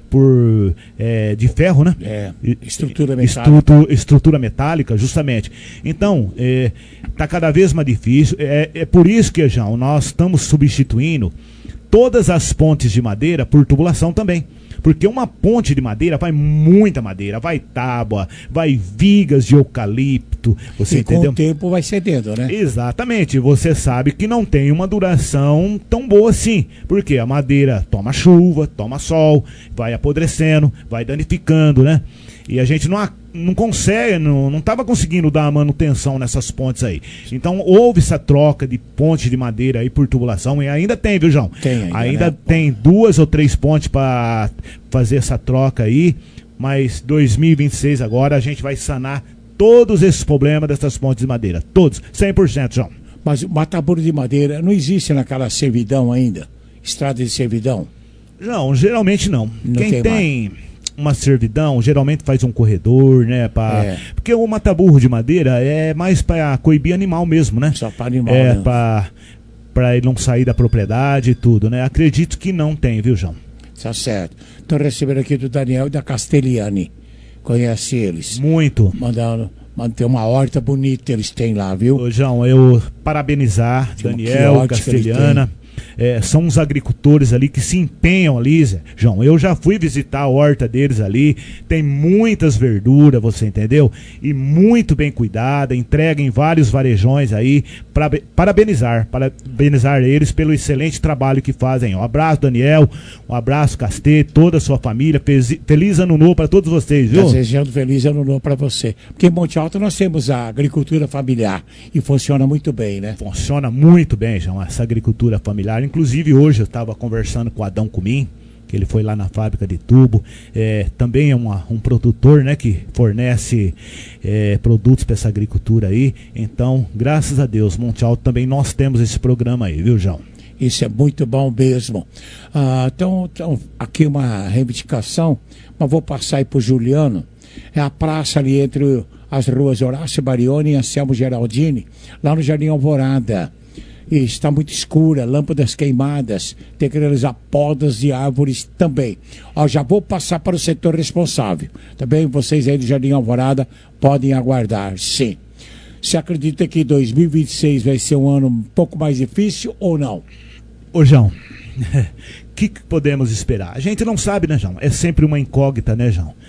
por é, de ferro, né? É, estrutura metálica. Estrutura, estrutura metálica, justamente. Então, é, tá cada vez mais difícil. É, é por isso que, João, nós estamos substituindo todas as pontes de madeira por tubulação também. Porque uma ponte de madeira vai muita madeira, vai tábua, vai vigas de eucalipto, você e entendeu? Com o tempo vai cedendo, né? Exatamente, você sabe que não tem uma duração tão boa assim, porque a madeira toma chuva, toma sol, vai apodrecendo, vai danificando, né? E a gente não, não consegue, não estava conseguindo dar a manutenção nessas pontes aí. Então houve essa troca de ponte de madeira aí por tubulação, e ainda tem, viu, João? Tem ainda, ainda né? tem duas ou três pontes para fazer essa troca aí, mas dois mil e vinte e seis agora a gente vai sanar todos esses problemas dessas pontes de madeira, todos, cem por cento, João. Mas o matadouro de madeira não existe naquela servidão ainda? Estrada de servidão? Não, geralmente não. Não Quem tem tem uma servidão, geralmente faz um corredor, né? Pra... É. Porque o mataburro de madeira é mais para coibir animal mesmo, né? Só para animal, É, né? para para ele não sair da propriedade e tudo, né? Acredito que não tem, viu, João? Tá certo. Estou recebendo aqui do Daniel e da Castelliani. Conhece eles? Muito. Mandando, manter uma horta bonita eles têm lá, viu? Ô, João, eu parabenizar Que- que Daniel, horta que eles Castelhana. É, são uns agricultores ali que se empenham ali, Zé. João, eu já fui visitar a horta deles ali, tem muitas verduras, você entendeu? E muito bem cuidada, entrega em vários varejões aí, pra, parabenizar, parabenizar eles pelo excelente trabalho que fazem. Um abraço, Daniel, um abraço, Castê, toda a sua família, feliz, feliz ano novo para todos vocês, viu? Desejando feliz ano novo para você. Porque em Monte Alto nós temos a agricultura familiar e funciona muito bem, né? Funciona muito bem, João, essa agricultura familiar. Inclusive hoje eu estava conversando com o Adão Cumim, que ele foi lá na fábrica de tubo, é, também é uma, um produtor, né, que fornece é, produtos para essa agricultura aí. Então, graças a Deus, Monte Alto também nós temos esse programa aí, viu, João? Isso é muito bom mesmo. Ah, então, então, aqui uma reivindicação, mas vou passar aí para o Juliano. É a praça ali entre as ruas Horácio Barioni e Anselmo Geraldini, lá no Jardim Alvorada. E está muito escura, lâmpadas queimadas, tem que realizar podas de árvores também. Ó, já vou passar para o setor responsável. Também vocês aí do Jardim Alvorada podem aguardar, sim. Você acredita que dois mil e vinte e seis vai ser um ano um pouco mais difícil ou não? Ô, João, o que, que podemos esperar? A gente não sabe, né, João? É sempre uma incógnita, né, João?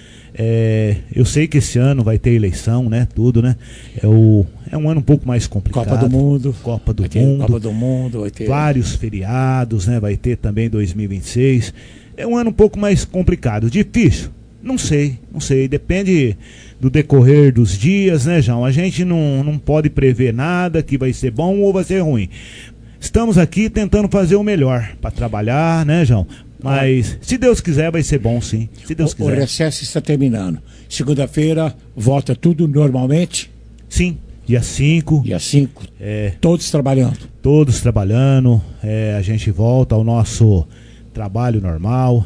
É, eu sei que esse ano vai ter eleição, né? Tudo, né? É, o, é um ano um pouco mais complicado. Copa do Mundo. Copa do Vai ter Mundo. Copa do Mundo, vai ter Vários feriados, né? Vai ter também dois mil e vinte e seis. É um ano um pouco mais complicado. Difícil? Não sei, não sei. Depende do decorrer dos dias, né, João? A gente não, não pode prever nada que vai ser bom ou vai ser ruim. Estamos aqui tentando fazer o melhor para trabalhar, né, João? Mas, se Deus quiser, vai ser bom, sim. Se Deus o, quiser. o recesso está terminando. Segunda-feira, volta tudo normalmente? Sim, dia cinco. Dia cinco. É, todos trabalhando. Todos trabalhando. É, a gente volta ao nosso trabalho normal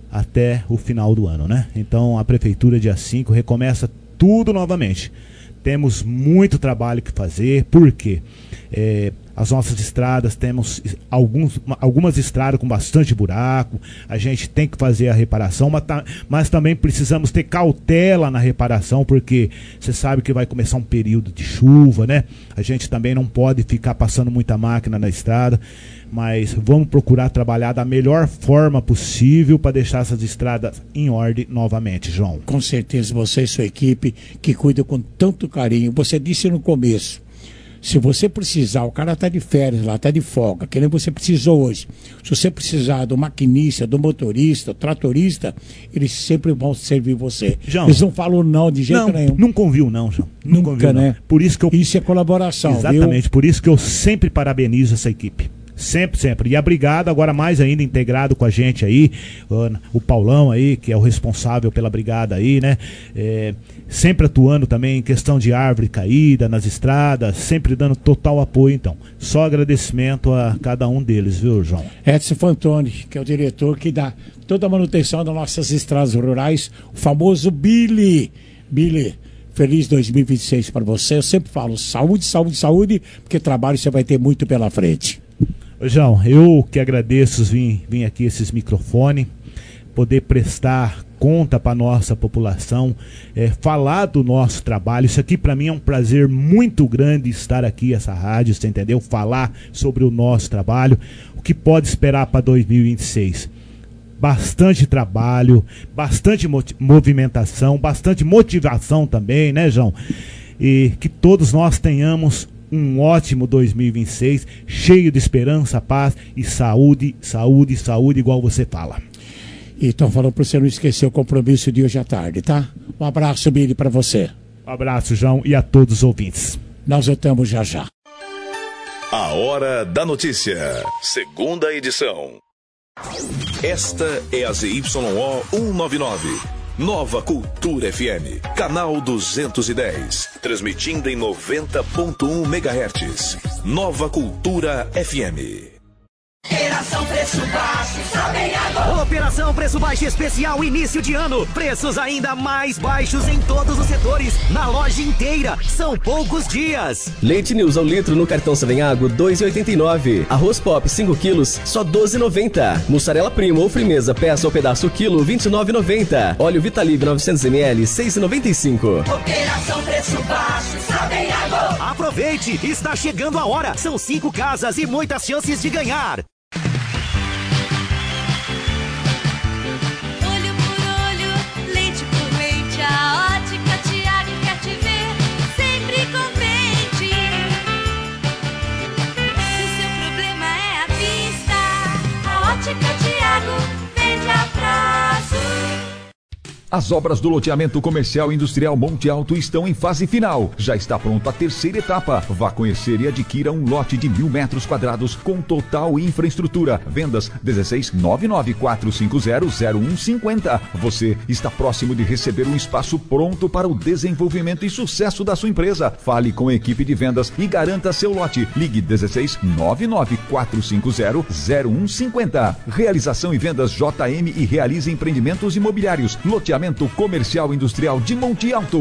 até o final do ano, né? Então, a prefeitura, dia cinco, recomeça tudo novamente. Temos muito trabalho que fazer, por quê? É, as nossas estradas, temos alguns, algumas estradas com bastante buraco, a gente tem que fazer a reparação, mas, tá, mas também precisamos ter cautela na reparação, porque você sabe que vai começar um período de chuva, né? A gente também não pode ficar passando muita máquina na estrada, mas vamos procurar trabalhar da melhor forma possível para deixar essas estradas em ordem novamente, João. Com certeza, você e sua equipe que cuida com tanto carinho. Você disse no começo, se você precisar, o cara está de férias lá, está de folga, que nem você precisou hoje. Se você precisar do maquinista, do motorista, do tratorista, eles sempre vão servir você. João, eles não falam não de jeito não, nenhum. Nunca ouviu não, João. Nunca, Nunca ouviu, né? Não. Por isso que eu... Isso é colaboração, Exatamente, viu? por isso que eu sempre parabenizo essa equipe. Sempre, sempre. E a brigada agora mais ainda integrado com a gente aí, o Paulão aí, que é o responsável pela brigada aí, né? É, sempre atuando também em questão de árvore caída nas estradas, sempre dando total apoio, então. Só agradecimento a cada um deles, viu, João? Edson Fantoni, que é o diretor que dá toda a manutenção das nossas estradas rurais, o famoso Billy. Billy, feliz dois mil e vinte e seis para você. Eu sempre falo saúde, saúde, saúde, porque trabalho você vai ter muito pela frente. João, eu que agradeço vim, vim aqui esses microfones poder prestar conta para nossa população, é, falar do nosso trabalho. Isso aqui para mim é um prazer muito grande estar aqui essa rádio, você entendeu? Falar sobre o nosso trabalho, o que pode esperar para dois mil e vinte e seis. Bastante trabalho, bastante movimentação, bastante motivação também, né, João? E que todos nós tenhamos um ótimo dois mil e vinte e seis, cheio de esperança, paz e saúde, saúde, saúde, igual você fala. Então, falou para você não esquecer o compromisso de hoje à tarde, tá? Um abraço, Billy, para você. Um abraço, João, e a todos os ouvintes. Nós voltamos já já. A Hora da Notícia, segunda edição. Esta é a Z Y O cento e noventa e nove, Nova Cultura F M, canal duzentos e dez, transmitindo em noventa ponto um megahertz. Nova Cultura F M. Operação Preço Baixo, Savenhago. Operação Preço Baixo especial início de ano. Preços ainda mais baixos em todos os setores, na loja inteira. São poucos dias. Leite News ao litro no cartão Savenhago, dois reais e oitenta e nove centavos. Arroz Pop cinco quilos, só doze reais e noventa centavos. Mussarela Primo ou Frimeza, peça ou pedaço quilo, vinte e nove reais e noventa centavos. Óleo Vitalive novecentos mililitros, seis reais e noventa e cinco centavos. Operação Preço Baixo, Savenhago. Aproveite, está chegando a hora. São cinco casas e muitas chances de ganhar. A Ótica Tiago quer te ver sempre contente. Se o seu problema é a vista, a Ótica Tiago vende a prazo. As obras do loteamento comercial e industrial Monte Alto estão em fase final. Já está pronta a terceira etapa. Vá conhecer e adquira um lote de mil metros quadrados com total infraestrutura. Vendas dezesseis nove nove quatro cinco zero zero um cinco zero. Você está próximo de receber um espaço pronto para o desenvolvimento e sucesso da sua empresa. Fale com a equipe de vendas e garanta seu lote. Ligue dezesseis nove nove quatro cinco zero zero um cinco zero. Realização e vendas J M e Realize Empreendimentos Imobiliários. Loteamento Comercial Industrial de Monte Alto.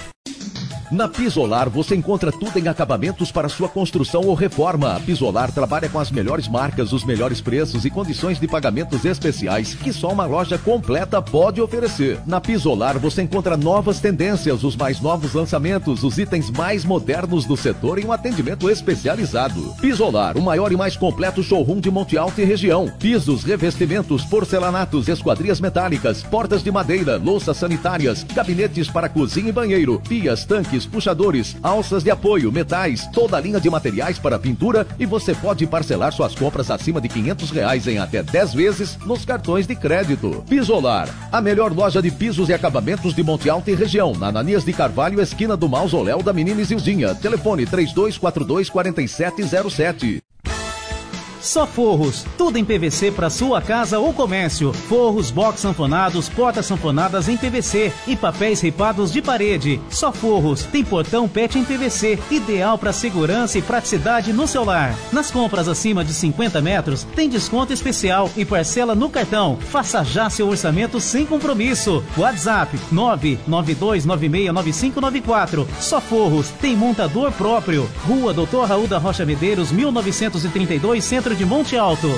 Na Pisolar você encontra tudo em acabamentos para sua construção ou reforma. A Pisolar trabalha com as melhores marcas, os melhores preços e condições de pagamentos especiais que só uma loja completa pode oferecer. Na Pisolar você encontra novas tendências, os mais novos lançamentos, os itens mais modernos do setor e um atendimento especializado. Pisolar, o maior e mais completo showroom de Monte Alto e região. Pisos, revestimentos, porcelanatos, esquadrias metálicas, portas de madeira, louças sanitárias, gabinetes para cozinha e banheiro, pias, tanques, puxadores, alças de apoio, metais, toda a linha de materiais para pintura e você pode parcelar suas compras acima de quinhentos reais em até dez vezes nos cartões de crédito. Pisolar, a melhor loja de pisos e acabamentos de Monte Alto e região, na Ananias de Carvalho, esquina do Mausoléu da Menina Isildinha. Telefone três dois quatro dois quatro sete zero sete. Só Forros, tudo em P V C para sua casa ou comércio. Forros, box sanfonados, portas sanfonadas em P V C e papéis ripados de parede. Só Forros, tem portão P E T em P V C, ideal para segurança e praticidade no seu lar. Nas compras acima de cinquenta metros, tem desconto especial e parcela no cartão. Faça já seu orçamento sem compromisso. WhatsApp nove nove dois nove seis nove cinco nove quatro. Só Forros, tem montador próprio. Rua Doutor Raul da Rocha Medeiros, mil novecentos e trinta e dois, Centro de Monte Alto.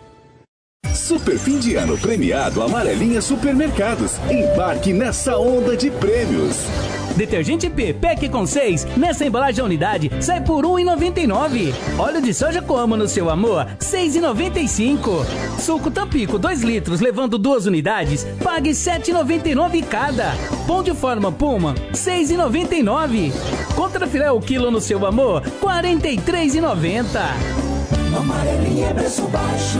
Super fim de ano premiado Amarelinha Supermercados. Embarque nessa onda de prêmios. Detergente P, pack com seis, nessa embalagem unidade, sai por um real e noventa e nove centavos. Óleo de soja Como no seu amor, seis reais e noventa e cinco centavos. Suco Tampico, dois litros, levando duas unidades, pague sete reais e noventa e nove centavos cada. Pão de forma Puma, seis reais e noventa e nove centavos. Contrafilé o quilo no seu amor, quarenta e três reais e noventa centavos. Amarelinha é preço baixo.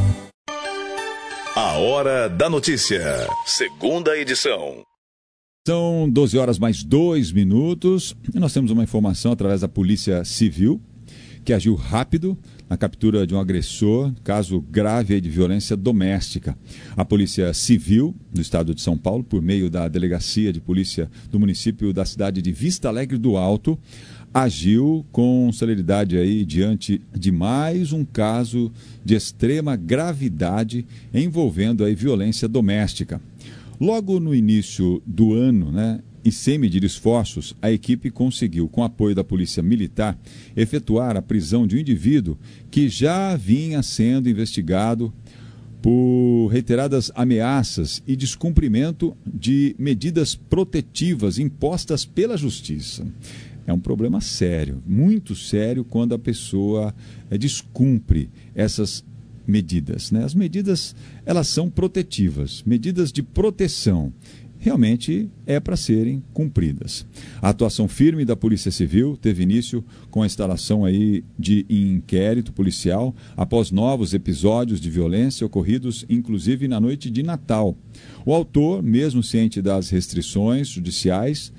A Hora da Notícia, segunda edição. São doze horas mais dois minutos e nós temos uma informação através da Polícia Civil que agiu rápido na captura de um agressor, caso grave de violência doméstica. A Polícia Civil do Estado de São Paulo, por meio da Delegacia de Polícia do município da cidade de Vista Alegre do Alto, agiu com celeridade aí diante de mais um caso de extrema gravidade envolvendo aí violência doméstica. Logo no início do ano, né, e sem medir esforços, a equipe conseguiu, com apoio da Polícia Militar, efetuar a prisão de um indivíduo que já vinha sendo investigado por reiteradas ameaças e descumprimento de medidas protetivas impostas pela Justiça. É um problema sério, muito sério, quando a pessoa é, descumpre essas medidas, né? As medidas, elas são protetivas, medidas de proteção. Realmente é para serem cumpridas. A atuação firme da Polícia Civil teve início com a instalação aí de inquérito policial após novos episódios de violência ocorridos, inclusive na noite de Natal. O autor, mesmo ciente das restrições judiciais,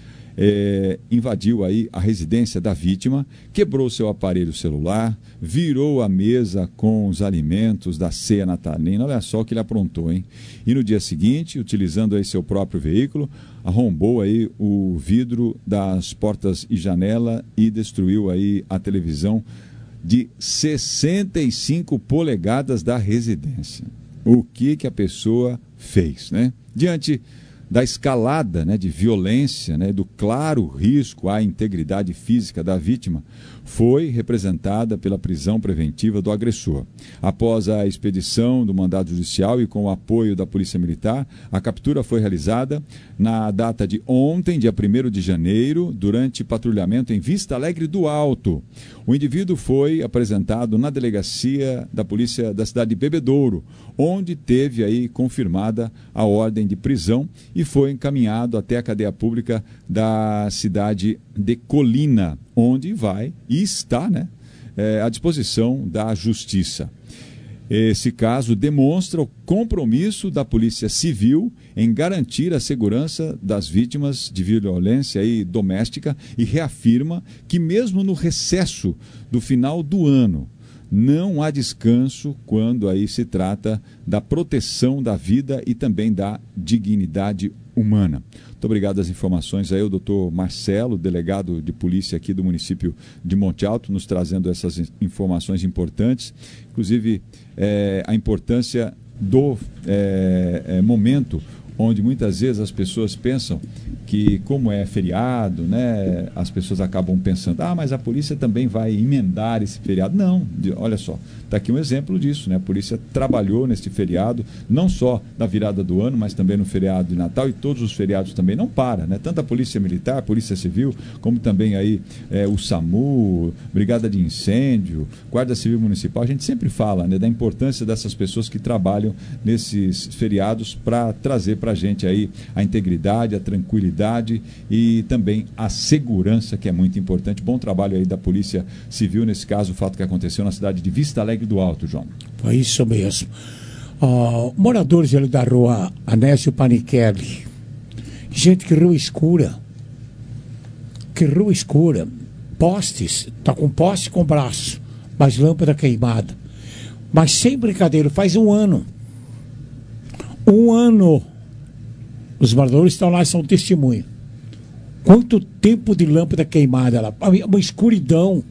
É, invadiu aí a residência da vítima, quebrou seu aparelho celular, virou a mesa com os alimentos da ceia natalina. Olha só o que ele aprontou, hein? E no dia seguinte, utilizando aí seu próprio veículo, arrombou aí o vidro das portas e janela e destruiu aí a televisão de sessenta e cinco polegadas da residência. O que que a pessoa fez, né? Diante da escalada, né, de violência, né, do claro risco à integridade física da vítima, foi representada pela prisão preventiva do agressor. Após a expedição do mandado judicial e com o apoio da Polícia Militar, a captura foi realizada na data de ontem, dia primeiro de janeiro, durante patrulhamento em Vista Alegre do Alto. O indivíduo foi apresentado na delegacia da Polícia da cidade de Bebedouro, onde teve aí confirmada a ordem de prisão e foi encaminhado até a cadeia pública da cidade de Colina, onde vai e está, né, é, à disposição da Justiça. Esse caso demonstra o compromisso da Polícia Civil em garantir a segurança das vítimas de violência aí doméstica e reafirma que mesmo no recesso do final do ano, não há descanso quando aí se trata da proteção da vida e também da dignidade humana. Muito obrigado às informações aí, o doutor Marcelo, delegado de polícia aqui do município de Monte Alto, nos trazendo essas informações importantes, inclusive é, a importância do é, é, momento onde muitas vezes as pessoas pensam que, como é feriado, né, as pessoas acabam pensando, ah, mas a polícia também vai emendar esse feriado. Não, olha só, está aqui um exemplo disso, né? A polícia trabalhou neste feriado, não só na virada do ano, mas também no feriado de Natal, e todos os feriados também não para, né? Tanto a Polícia Militar, a Polícia Civil, como também aí é, o SAMU, Brigada de Incêndio, Guarda Civil Municipal. A gente sempre fala, né, da importância dessas pessoas que trabalham nesses feriados para trazer para a gente aí a integridade, a tranquilidade e também a segurança, que é muito importante. Bom trabalho aí da Polícia Civil nesse caso, o fato que aconteceu na cidade de Vista Alegre do Alto, João. Foi isso mesmo. Uh, moradores ali da rua Anésio Panichelli, gente, que rua escura, que rua escura, postes, tá com poste com braço, mas lâmpada queimada. Mas sem brincadeira, faz um ano, um ano, os moradores estão lá e são testemunha. Quanto tempo de lâmpada queimada lá, uma escuridão.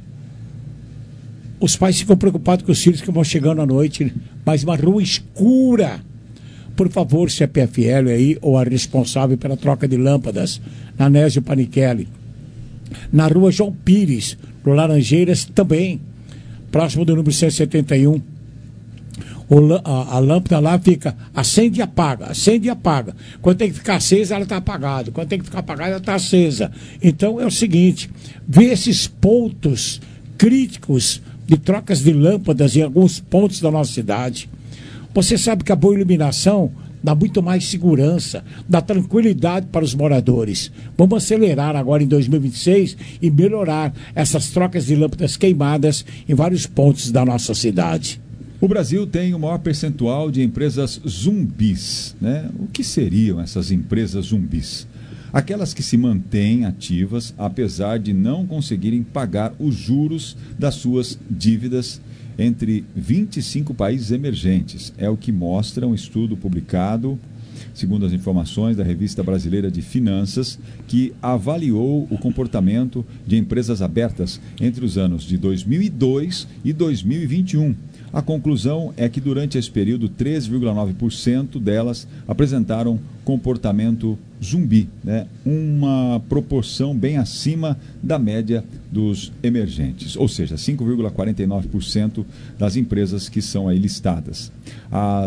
Os pais ficam preocupados com os filhos que vão chegando à noite, mas uma rua escura. Por favor, C P F L aí, ou a responsável pela troca de lâmpadas, na Anésio Panichelli. Na rua João Pires, no Laranjeiras também, próximo do número cento e setenta e um. O, a, a lâmpada lá fica, acende e apaga, acende e apaga. Quando tem que ficar acesa, ela está apagada. Quando tem que ficar apagada, ela está acesa. Então é o seguinte, vê esses pontos críticos de trocas de lâmpadas em alguns pontos da nossa cidade. Você sabe que a boa iluminação dá muito mais segurança, dá tranquilidade para os moradores. Vamos acelerar agora em dois mil e vinte e seis e melhorar essas trocas de lâmpadas queimadas em vários pontos da nossa cidade. O Brasil tem o maior percentual de empresas zumbis, né? O que seriam essas empresas zumbis? Aquelas que se mantêm ativas apesar de não conseguirem pagar os juros das suas dívidas entre vinte e cinco países emergentes. É o que mostra um estudo publicado, segundo as informações da Revista Brasileira de Finanças, que avaliou o comportamento de empresas abertas entre os anos de dois mil e dois e dois mil e vinte e um. A conclusão é que durante esse período, treze vírgula nove por cento delas apresentaram comportamento zumbi, né? Uma proporção bem acima da média dos emergentes, ou seja, cinco vírgula quarenta e nove por cento das empresas que são aí listadas. As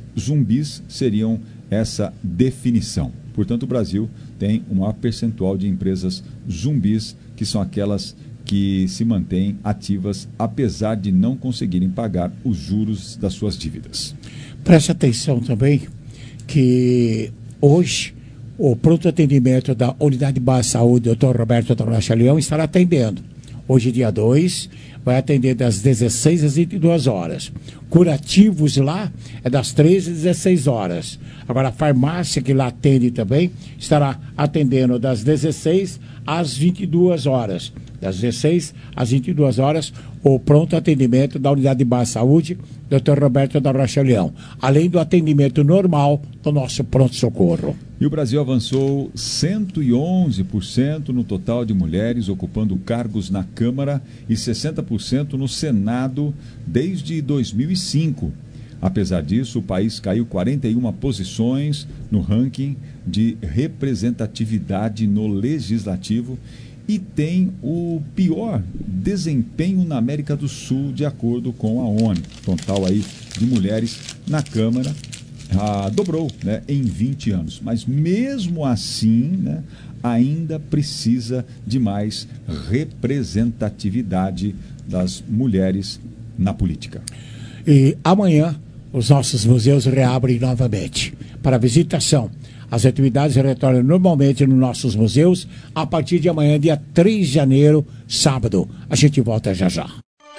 zumbis seriam essa definição. Portanto, o Brasil tem o maior percentual de empresas zumbis, que são aquelas que se mantêm ativas apesar de não conseguirem pagar os juros das suas dívidas. Preste atenção também que hoje o pronto atendimento da Unidade Básica de Saúde, doutor Roberto da Rocha Leão, estará atendendo. Hoje, dia dois, vai atender das dezesseis às vinte e duas horas. Curativos lá é das treze às dezesseis horas. Agora, a farmácia que lá atende também estará atendendo das dezesseis às vinte e duas horas. Das dezesseis às vinte e duas horas, o pronto atendimento da Unidade Básica de Saúde, doutor Roberto da Rocha Leão. Além do atendimento normal do nosso pronto-socorro. E o Brasil avançou cento e onze por cento no total de mulheres ocupando cargos na Câmara e sessenta por cento no Senado desde dois mil e cinco. Apesar disso, o país caiu quarenta e uma posições no ranking de representatividade no Legislativo e tem o pior desempenho na América do Sul, de acordo com a ONU. Total aí de mulheres na Câmara ah, dobrou, né, em vinte anos. Mas mesmo assim, né, ainda precisa de mais representatividade das mulheres na política. E amanhã os nossos museus reabrem novamente para visitação. As atividades retornam normalmente nos nossos museus a partir de amanhã, dia três de janeiro, sábado. A gente volta já já.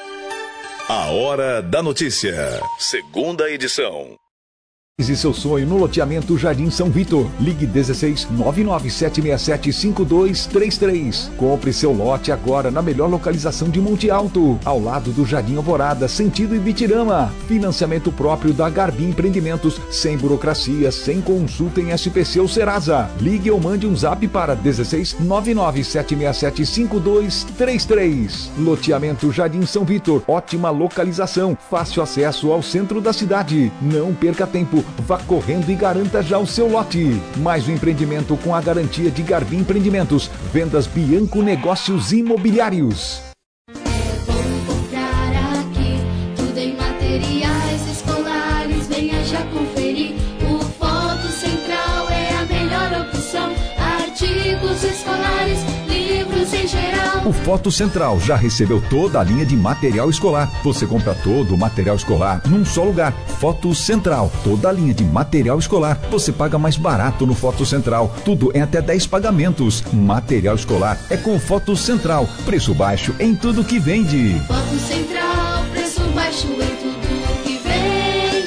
A Hora da Notícia, segunda edição. E seu sonho no loteamento Jardim São Vitor. Ligue dezesseis, nove nove sete seis sete, cinco dois três três. Compre seu lote agora na melhor localização de Monte Alto, ao lado do Jardim Alvorada, sentido Ibitirama. Financiamento próprio da Garbi Empreendimentos, sem burocracia, sem consulta em S P C ou Serasa. Ligue ou mande um zap para dezesseis, nove nove sete seis sete, cinco dois três três. Loteamento Jardim São Vitor, ótima localização, fácil acesso ao centro da cidade. Não perca tempo. Vá correndo e garanta já o seu lote. Mais um empreendimento com a garantia de Garbi Empreendimentos. Vendas Bianco Negócios Imobiliários. É bom comprar aqui, tudo em materiais escolares. Venha já conferir. O Foto Central é a melhor opção. Artigos escolares, livros em geral. O Foto Central já recebeu toda a linha de material escolar. Você compra todo o material escolar num só lugar. Foto Central, toda a linha de material escolar. Você paga mais barato no Foto Central. Tudo em até dez pagamentos. Material escolar é com Foto Central. Preço baixo em tudo que vende. Foto Central, preço baixo em tudo que vende.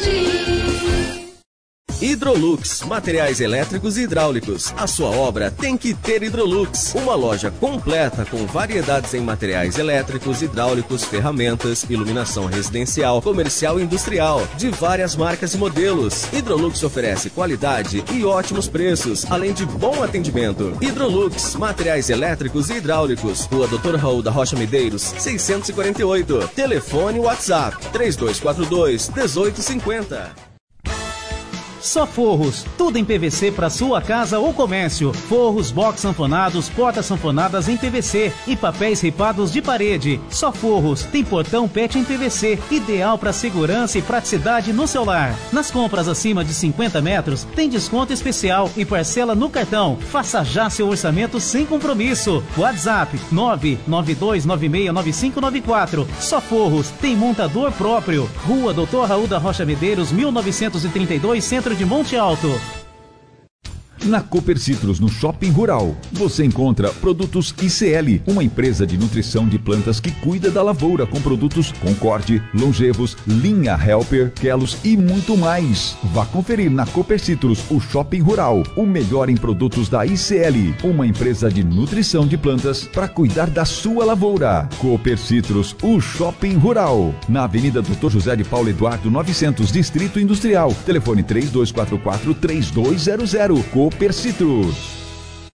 Hidrolux, materiais elétricos e hidráulicos. A sua obra tem que ter Hidrolux. Uma loja completa com variedades em materiais elétricos, hidráulicos, ferramentas, iluminação residencial, comercial e industrial, de várias marcas e modelos. Hidrolux oferece qualidade e ótimos preços, além de bom atendimento. Hidrolux, materiais elétricos e hidráulicos. Rua doutor Raul da Rocha Medeiros, seiscentos e quarenta e oito. Telefone WhatsApp três dois quatro dois, um oito cinco zero. Só Forros, tudo em P V C para sua casa ou comércio. Forros, box sanfonados, portas sanfonadas em P V C e papéis ripados de parede. Só Forros, tem portão pet em P V C, ideal para segurança e praticidade no seu lar. Nas compras acima de cinquenta metros, tem desconto especial e parcela no cartão. Faça já seu orçamento sem compromisso. WhatsApp nove nove dois nove seis nove cinco nove quatro. Só Forros, tem montador próprio. Rua doutor Raul da Rocha Medeiros, mil novecentos e trinta e dois, Centro de Monte Alto. Na Cooper Citrus, no Shopping Rural, você encontra produtos I C L, uma empresa de nutrição de plantas que cuida da lavoura com produtos Concorde, Longevos, Linha Helper, Kelos e muito mais. Vá conferir na Cooper Citrus, o Shopping Rural, o melhor em produtos da I C L, uma empresa de nutrição de plantas para cuidar da sua lavoura. Cooper Citrus, o Shopping Rural, na Avenida doutor José de Paulo Eduardo novecentos, Distrito Industrial. Telefone três dois quatro quatro, três dois zero zero. Cooper Citrus.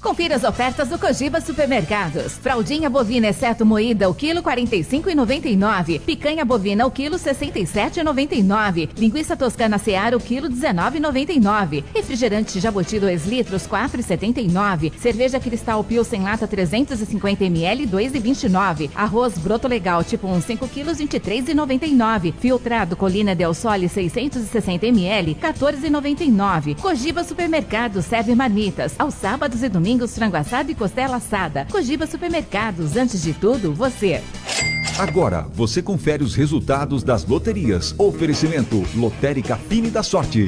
Confira as ofertas do Cogiba Supermercados. Fraldinha bovina exceto moída, o quilo quarenta e cinco reais e noventa e nove centavos. Picanha bovina, o quilo sessenta e sete reais e noventa e nove centavos. Linguiça toscana Seara, o quilo dezenove reais e noventa e nove centavos. Refrigerante Jabuti dois litros, quatro reais e setenta e nove centavos. Cerveja Cristal Pilsen lata trezentos e cinquenta mililitros, dois reais e vinte e nove centavos. Arroz Broto Legal tipo um, cinco quilos, vinte e três reais e noventa e nove centavos. Filtrado Colina Del Sole seiscentos e sessenta mililitros, quatorze reais e noventa e nove centavos. Cogiba Supermercados serve marmitas. Aos sábados e domingos, frango assado e costela assada. Cogiba Supermercados, antes de tudo, você. Agora, você confere os resultados das loterias. Oferecimento Lotérica Fine da Sorte.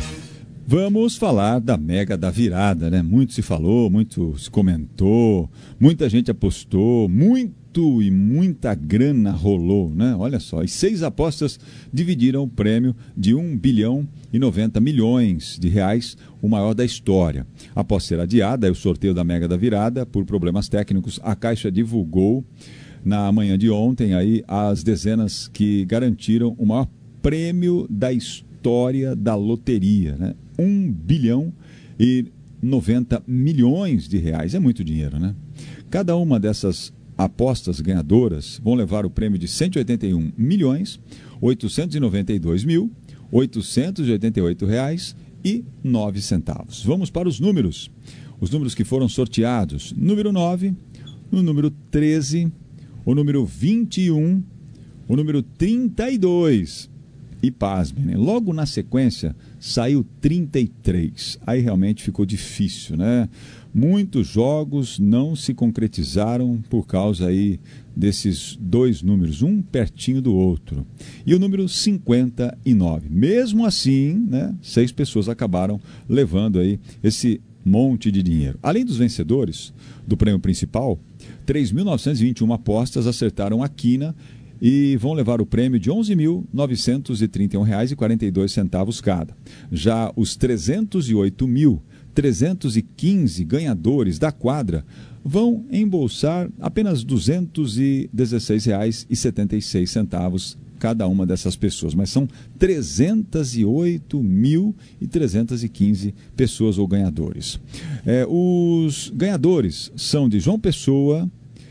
Vamos falar da Mega da Virada, né? Muito se falou, muito se comentou, muita gente apostou, muito e muita grana rolou, né? Olha só, e seis apostas dividiram o prêmio de um bilhão e noventa milhões de reais, o maior da história. Após ser adiada, o sorteio da Mega da Virada, por problemas técnicos, a Caixa divulgou na manhã de ontem aí as dezenas que garantiram o maior prêmio da história da loteria, né? um bilhão e noventa milhões de reais. É muito dinheiro, né? Cada uma dessas apostas ganhadoras vão levar o prêmio de cento e oitenta e um milhões, oitocentos e noventa e dois mil, oitocentos e oitenta e oito reais e nove centavos. Vamos para os números. Os números que foram sorteados. Número nove, o número treze, o número vinte e um, o número trinta e dois. E pasmem, né? Logo na sequência saiu trinta e três. Aí realmente ficou difícil, né? Muitos jogos não se concretizaram por causa aí desses dois números, um pertinho do outro. E o número cinquenta e nove. Mesmo assim, né, seis pessoas acabaram levando aí esse monte de dinheiro. Além dos vencedores do prêmio principal, três mil novecentos e vinte e uma apostas acertaram a quina e vão levar o prêmio de onze mil novecentos e trinta e um reais e quarenta e dois centavos cada. Já os trezentos e oito mil trezentos e quinze ganhadores da quadra vão embolsar apenas duzentos e dezesseis reais e setenta e seis centavos cada uma dessas pessoas, mas são trezentos e oito mil e trezentos e quinze pessoas ou ganhadores. É, os ganhadores são de João Pessoa,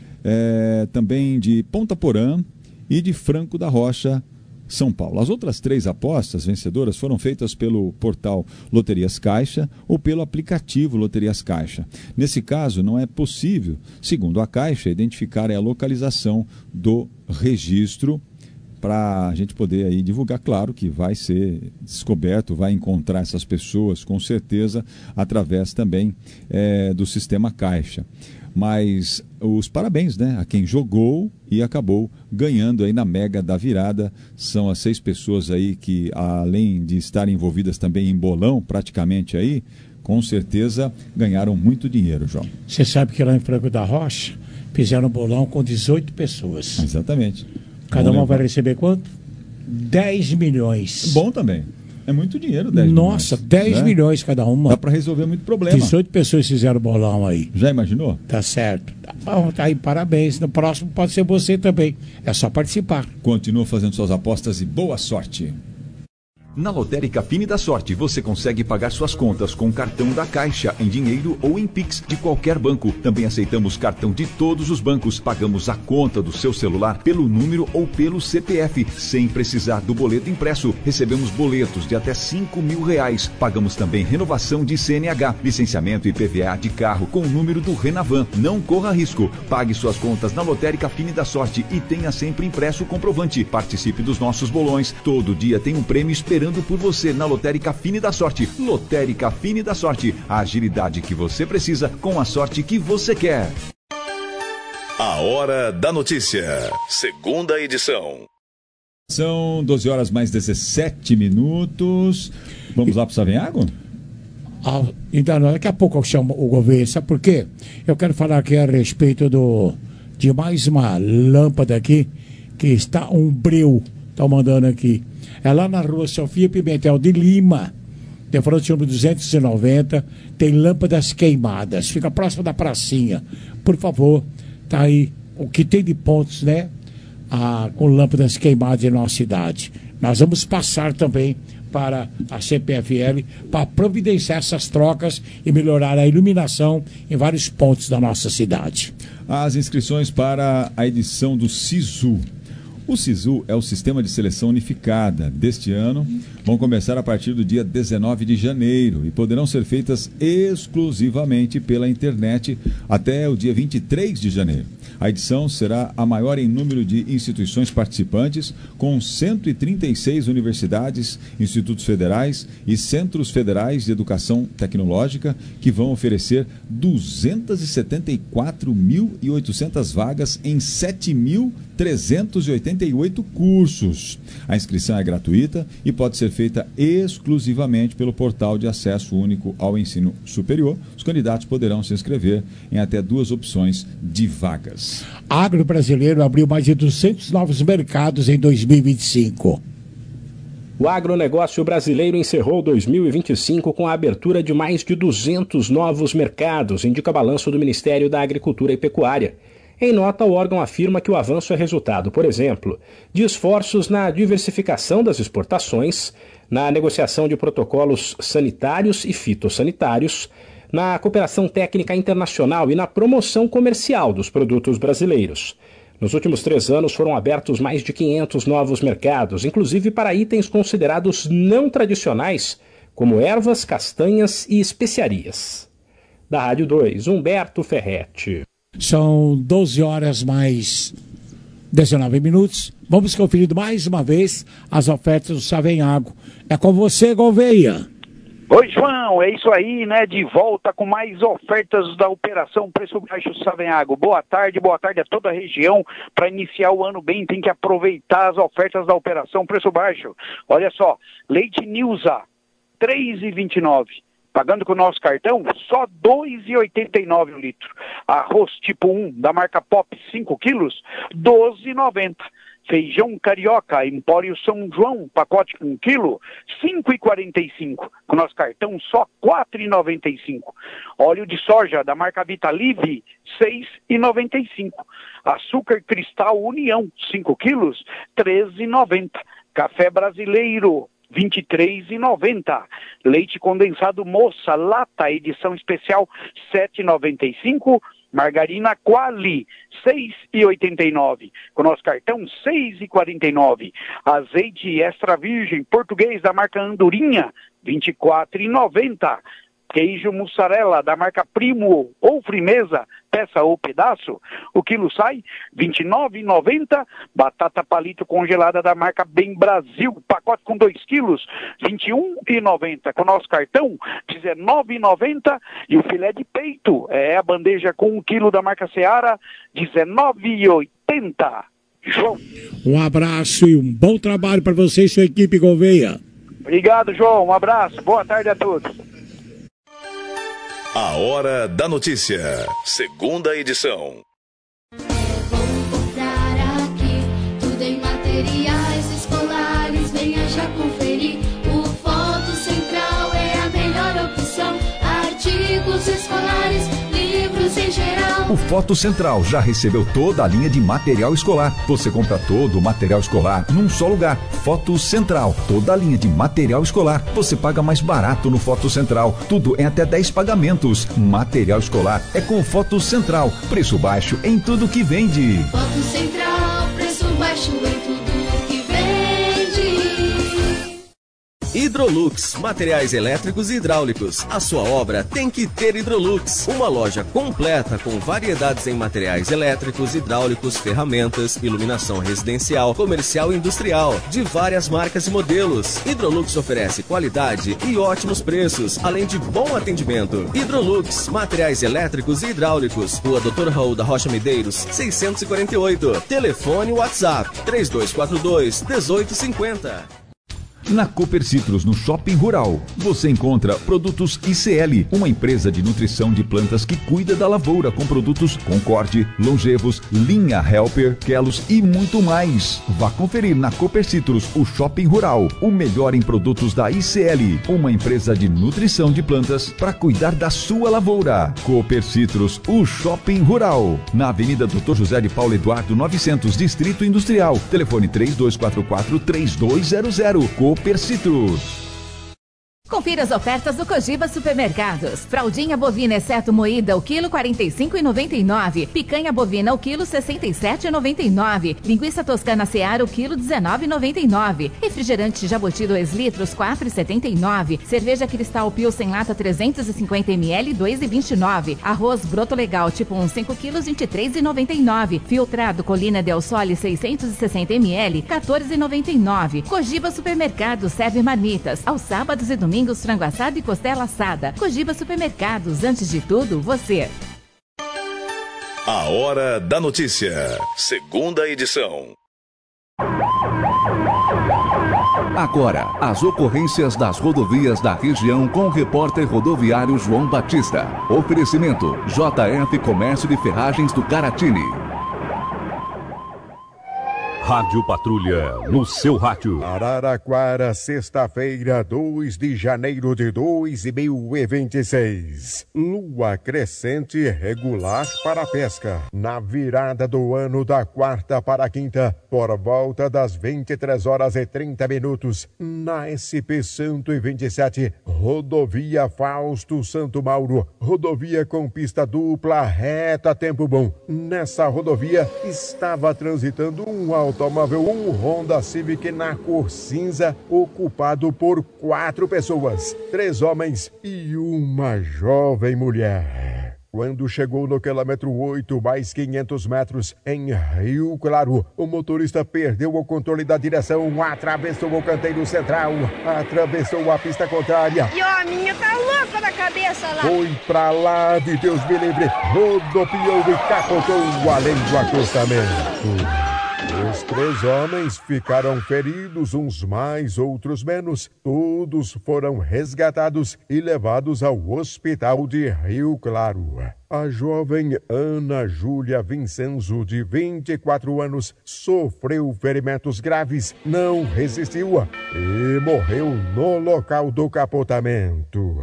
é, também de Ponta Porã e de Franco da Rocha, São Paulo. As outras três apostas vencedoras foram feitas pelo portal Loterias Caixa ou pelo aplicativo Loterias Caixa. Nesse caso, não é possível, segundo a Caixa, identificar a localização do registro para a gente poder aí divulgar. Claro que vai ser descoberto, vai encontrar essas pessoas com certeza através também é, do sistema Caixa. Mas os parabéns, né, a quem jogou e acabou ganhando aí na Mega da Virada. São as seis pessoas aí que, além de estarem envolvidas também em bolão, praticamente aí, com certeza ganharam muito dinheiro, João. Você sabe que lá em Franco da Rocha fizeram um bolão com dezoito pessoas. Exatamente. Cada uma vai receber quanto? dez milhões. Bom também. É muito dinheiro, dez Nossa, milhões, dez né? milhões cada uma. Dá para resolver muito problema. dezoito pessoas fizeram bolão aí. Já imaginou? Tá certo. Tá bom, tá aí, parabéns. No próximo pode ser você também. É só participar. Continua fazendo suas apostas e boa sorte. Na Lotérica Fine da Sorte, você consegue pagar suas contas com cartão da Caixa, em dinheiro ou em Pix de qualquer banco. Também aceitamos cartão de todos os bancos. Pagamos a conta do seu celular pelo número ou pelo C P F, sem precisar do boleto impresso. Recebemos boletos de até cinco mil reais. Pagamos também renovação de C N H, licenciamento e I P V A de carro com o número do Renavan. Não corra risco. Pague suas contas na Lotérica Fine da Sorte e tenha sempre impresso o comprovante. Participe dos nossos bolões. Todo dia tem um prêmio esperando por você na Lotérica Fine da Sorte. Lotérica Fine da Sorte. A agilidade que você precisa com a sorte que você quer. A Hora da Notícia. Segunda edição. São doze horas mais dezessete minutos. Vamos lá para o Savenhago? Ah, então, daqui a pouco eu chamo o governo. Sabe por quê? Eu quero falar aqui a respeito do, de mais uma lâmpada aqui, que está um breu. Estão mandando aqui. É lá na rua Sofia Pimentel de Lima, de frente número duzentos e noventa, tem lâmpadas queimadas. Fica próximo da pracinha. Por favor, tá aí o que tem de pontos, né? Ah, com lâmpadas queimadas em nossa cidade. Nós vamos passar também para a C P F L para providenciar essas trocas e melhorar a iluminação em vários pontos da nossa cidade. As inscrições para a edição do SISU. O SISU é o Sistema de Seleção Unificada deste ano. Vão começar a partir do dia dezenove de janeiro e poderão ser feitas exclusivamente pela internet até o dia vinte e três de janeiro. A edição será a maior em número de instituições participantes, com cento e trinta e seis universidades, institutos federais e centros federais de educação tecnológica, que vão oferecer duzentas e setenta e quatro mil e oitocentas vagas em sete mil trezentos e oitenta e oito cursos. A inscrição é gratuita e pode ser feita exclusivamente pelo portal de acesso único ao ensino superior. Os candidatos poderão se inscrever em até duas opções de vagas. Agro brasileiro abriu mais de duzentos novos mercados em dois mil e vinte e cinco. O agronegócio brasileiro encerrou dois mil e vinte e cinco com a abertura de mais de duzentos novos mercados, indica balanço do Ministério da Agricultura e Pecuária. Em nota, o órgão afirma que o avanço é resultado, por exemplo, de esforços na diversificação das exportações, na negociação de protocolos sanitários e fitossanitários, na cooperação técnica internacional e na promoção comercial dos produtos brasileiros. Nos últimos três anos foram abertos mais de quinhentos novos mercados, inclusive para itens considerados não tradicionais, como ervas, castanhas e especiarias. Da Rádio dois, Humberto Ferretti. São doze horas mais dezenove minutos. Vamos conferir mais uma vez as ofertas do Savenhago. É com você, Gouveia. Oi, João, é isso aí, né? De volta com mais ofertas da Operação Preço Baixo Savenhago. Boa tarde, boa tarde a toda a região. Para iniciar o ano bem, tem que aproveitar as ofertas da Operação Preço Baixo. Olha só, leite Nilza, três reais e vinte e nove centavos. Pagando com o nosso cartão, só dois reais e oitenta e nove centavos o litro. Arroz tipo um, da marca Pop, cinco quilos, doze reais e noventa centavos. Feijão carioca, Empório São João, pacote com um quilo, cinco reais e quarenta e cinco centavos. Com nosso cartão, só quatro reais e noventa e cinco centavos. Óleo de soja, da marca Vitalive, seis reais e noventa e cinco centavos. Açúcar cristal União, cinco quilos, treze reais e noventa centavos. Café brasileiro, vinte e três reais e noventa centavos. Leite condensado Moça, lata, edição especial, sete reais e noventa e cinco centavos. Margarina Quali, seis reais e oitenta e nove centavos. Com nosso cartão, seis reais e quarenta e nove centavos. Azeite extra virgem português da marca Andorinha, vinte e quatro reais e noventa centavos. Queijo mussarela da marca Primo ou Frimeza, peça ou pedaço, o quilo sai vinte e nove reais e noventa centavos. Batata palito congelada da marca Bem Brasil, pacote com dois quilos, vinte e um reais e noventa centavos. Com nosso cartão, dezenove reais e noventa centavos. E o filé de peito, é a bandeja com um quilo da marca Seara, dezenove reais e oitenta centavos. João. Um abraço e um bom trabalho para você e sua equipe, Gouveia. Obrigado, João. Um abraço. Boa tarde a todos. A Hora da Notícia, segunda edição. Comprar aqui, tudo em materiais escolares, venha já conferir. O Foto Central é a melhor opção. Artigos escolares, livros em geral. O Foto Central já recebeu toda a linha de material escolar. Você compra todo o material escolar num só lugar. Foto Central, toda a linha de material escolar. Você paga mais barato no Foto Central. Tudo em até dez pagamentos. Material escolar é com Foto Central. Preço baixo em tudo que vende. Foto Central, preço baixo em tudo que vende. Hidrolux, materiais elétricos e hidráulicos. A sua obra tem que ter Hidrolux. Uma loja completa com variedades em materiais elétricos, hidráulicos, ferramentas, iluminação residencial, comercial e industrial, de várias marcas e modelos. Hidrolux oferece qualidade e ótimos preços, além de bom atendimento. Hidrolux, materiais elétricos e hidráulicos. Rua doutor Raul da Rocha Medeiros, seiscentos e quarenta e oito. Telefone WhatsApp três dois quatro dois, um oito cinco zero. Na Cooper Citrus, no Shopping Rural, você encontra produtos I C L, uma empresa de nutrição de plantas que cuida da lavoura com produtos Concorde, Longevos, linha Helper, Kelos e muito mais. Vá conferir na Cooper Citrus, o Shopping Rural, o melhor em produtos da I C L, uma empresa de nutrição de plantas para cuidar da sua lavoura. Cooper Citrus, o Shopping Rural, na Avenida doutor José de Paulo Eduardo novecentos, Distrito Industrial. Telefone três dois quatro quatro, três dois zero zero. Cooper Citrus. Confira as ofertas do Cogiba Supermercados. Fraldinha bovina exceto moída, o quilo quarenta e cinco reais e noventa e nove centavos. Picanha bovina, o quilo sessenta e sete reais e noventa e nove centavos. Linguiça toscana Seara, o quilo dezenove reais e noventa e nove centavos. Refrigerante Jabuti dois litros, quatro reais e setenta e nove centavos. Cerveja Cristal Pilsen lata trezentos e cinquenta mililitros, dois reais e vinte e nove centavos. Arroz Broto Legal tipo um, cinco quilos, vinte e três reais e noventa e nove centavos. Filtrado Colina Del Sole seiscentos e sessenta mililitros, quatorze reais e noventa e nove centavos. Cogiba Supermercados serve marmitas. Aos sábados e domingos, frango assado e costela assada. Cogiba Supermercados, antes de tudo, você. A Hora da Notícia, segunda edição. Agora, as ocorrências das rodovias da região com o repórter rodoviário João Batista. Oferecimento J F Comércio de Ferragens do Caratini. Rádio Patrulha, no seu rádio. Araraquara, sexta-feira, dois de janeiro de dois mil e vinte e seis. Lua crescente regular para a pesca. Na virada do ano da quarta para a quinta, por volta das vinte e três horas e trinta minutos, na S P cento e vinte e sete, rodovia Fausto Santo Mauro, rodovia com pista dupla reta tempo bom. Nessa rodovia estava transitando um automóvel, um Honda Civic na cor cinza, ocupado por quatro pessoas, três homens e uma jovem mulher. Quando chegou no quilômetro oito mais quinhentos metros, em Rio Claro, o motorista perdeu o controle da direção, atravessou o canteiro central, atravessou a pista contrária. E ó, a minha tá louca da cabeça lá. Foi pra lá de Deus me livre, rodopiou e capotou além do acostamento. Os três homens ficaram feridos, uns mais, outros menos. Todos foram resgatados e levados ao hospital de Rio Claro. A jovem Ana Júlia Vincenzo, de vinte e quatro anos, sofreu ferimentos graves, não resistiu e morreu no local do capotamento.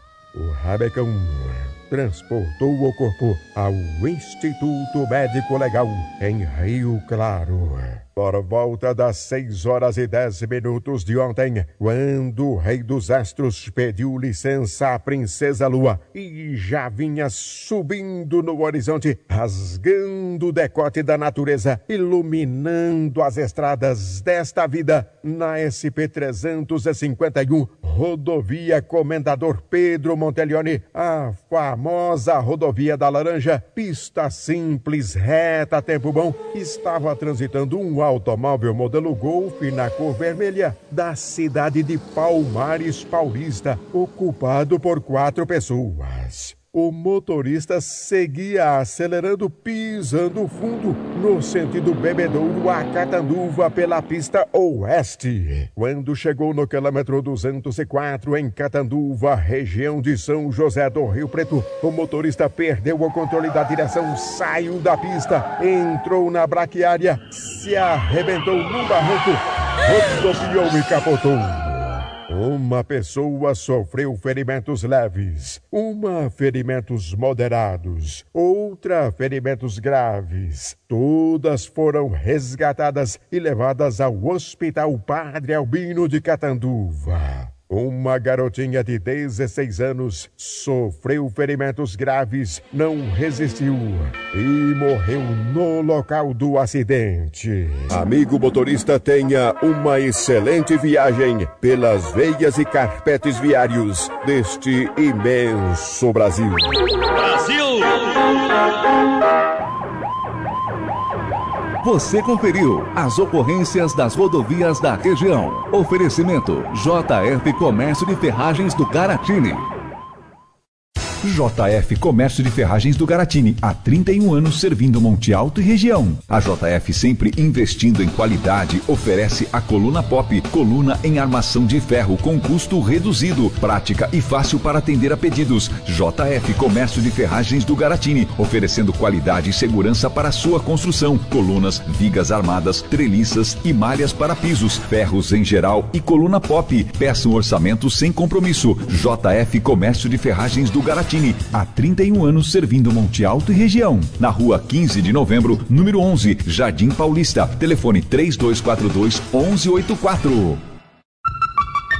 O rabecão transportou o corpo ao Instituto Médico Legal em Rio Claro. Por volta das seis horas e dez minutos de ontem, quando o Rei dos Astros pediu licença à Princesa Lua e já vinha subindo no horizonte, rasgando o decote da natureza, iluminando as estradas desta vida, na S P trezentos e cinquenta e um, rodovia Comendador Pedro Monteleone, a famosa rodovia da Laranja, pista simples, reta, tempo bom, estava transitando um automóvel modelo Golf na cor vermelha da cidade de Palmares Paulista, ocupado por quatro pessoas. O motorista seguia acelerando, pisando fundo, no sentido Bebedouro a Catanduva pela pista oeste. Quando chegou no quilômetro duzentos e quatro, em Catanduva, região de São José do Rio Preto, o motorista perdeu o controle da direção, saiu da pista, entrou na braquiária, se arrebentou num barranco, rodopiou e capotou. Uma pessoa sofreu ferimentos leves, uma ferimentos moderados, outra ferimentos graves. Todas foram resgatadas e levadas ao Hospital Padre Albino de Catanduva. Uma garotinha de dezesseis anos sofreu ferimentos graves, não resistiu e morreu no local do acidente. Amigo motorista, tenha uma excelente viagem pelas veias e carpetes viários deste imenso Brasil. Brasil! Você conferiu as ocorrências das rodovias da região. Oferecimento J F Comércio de Ferragens do Caratini. J F Comércio de Ferragens do Garatini, há trinta e um anos servindo Monte Alto e região. A J F, sempre investindo em qualidade, oferece a coluna Pop, coluna em armação de ferro com custo reduzido, prática e fácil para atender a pedidos. J F Comércio de Ferragens do Garatini, oferecendo qualidade e segurança para a sua construção. Colunas, vigas armadas, treliças e malhas para pisos, ferros em geral e coluna Pop. Peça um orçamento sem compromisso. J F Comércio de Ferragens do Garatini, há trinta e um anos servindo Monte Alto e região. Na rua quinze de novembro, número onze, Jardim Paulista. Telefone três dois quatro dois, um um oito quatro.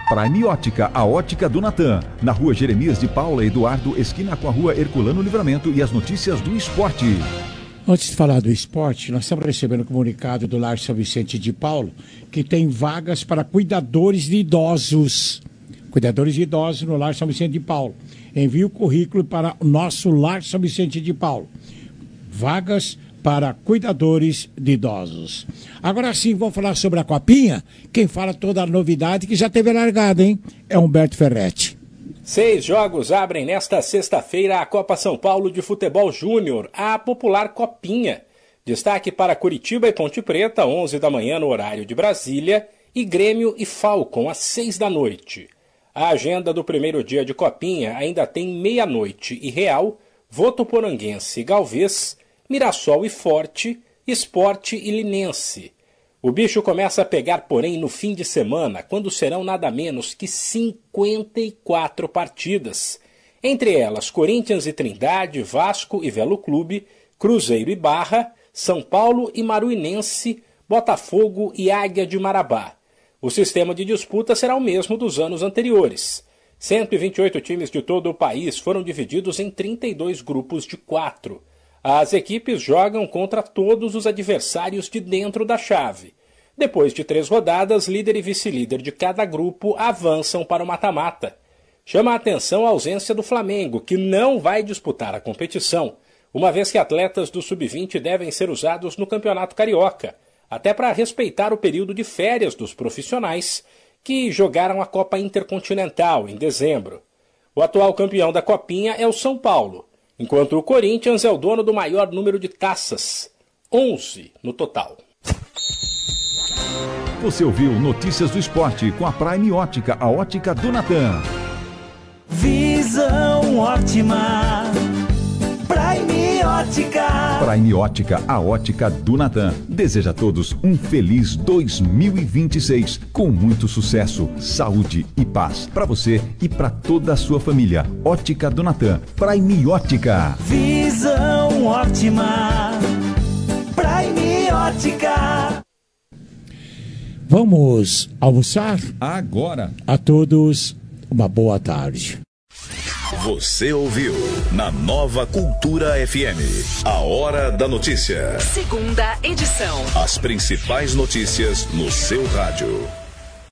Prime Ótica, a ótica do Natan. Na rua Jeremias de Paula Eduardo, esquina com a rua Herculano Livramento, e as notícias do esporte. Antes de falar do esporte, nós estamos recebendo um comunicado do Lar São Vicente de Paulo que tem vagas para cuidadores de idosos. Cuidadores de idosos no Lar São Vicente de Paulo. Envie o currículo para o nosso Lar São Vicente de Paulo. Vagas para cuidadores de idosos. Agora sim, vamos falar sobre a Copinha. Quem fala toda a novidade que já teve largada, hein? É Humberto Ferretti. Seis jogos abrem nesta sexta-feira a Copa São Paulo de Futebol Júnior, a popular Copinha. Destaque para Curitiba e Ponte Preta, onze da manhã no horário de Brasília, e Grêmio e Falcon, às seis da noite. A agenda do primeiro dia de Copinha ainda tem Meia-Noite e Real, Votuporanguense e Galvez, Mirassol e Forte, Sport e Linense. O bicho começa a pegar, porém, no fim de semana, quando serão nada menos que cinquenta e quatro partidas. Entre elas, Corinthians e Trindade, Vasco e Velo Clube, Cruzeiro e Barra, São Paulo e Maruinense, Botafogo e Águia de Marabá. O sistema de disputa será o mesmo dos anos anteriores. cento e vinte e oito times de todo o país foram divididos em trinta e dois grupos de quatro. As equipes jogam contra todos os adversários de dentro da chave. Depois de três rodadas, líder e vice-líder de cada grupo avançam para o mata-mata. Chama a atenção a ausência do Flamengo, que não vai disputar a competição, uma vez que atletas do sub vinte devem ser usados no Campeonato Carioca, até para respeitar o período de férias dos profissionais que jogaram a Copa Intercontinental em dezembro. O atual campeão da Copinha é o São Paulo, enquanto o Corinthians é o dono do maior número de taças, onze no total. Você ouviu Notícias do Esporte com a Prime Ótica, a ótica do Natan. Visão ótima. Prime Ótica. Prime Ótica, a ótica do Natan. Deseja a todos um feliz dois mil e vinte e seis, com muito sucesso, saúde e paz para você e para toda a sua família. Ótica do Natan. Prime Ótica. Visão ótima. Prime Ótica. Vamos almoçar? Agora. A todos, uma boa tarde. Você ouviu na Nova Cultura F M, a Hora da Notícia. Segunda edição. As principais notícias no seu rádio.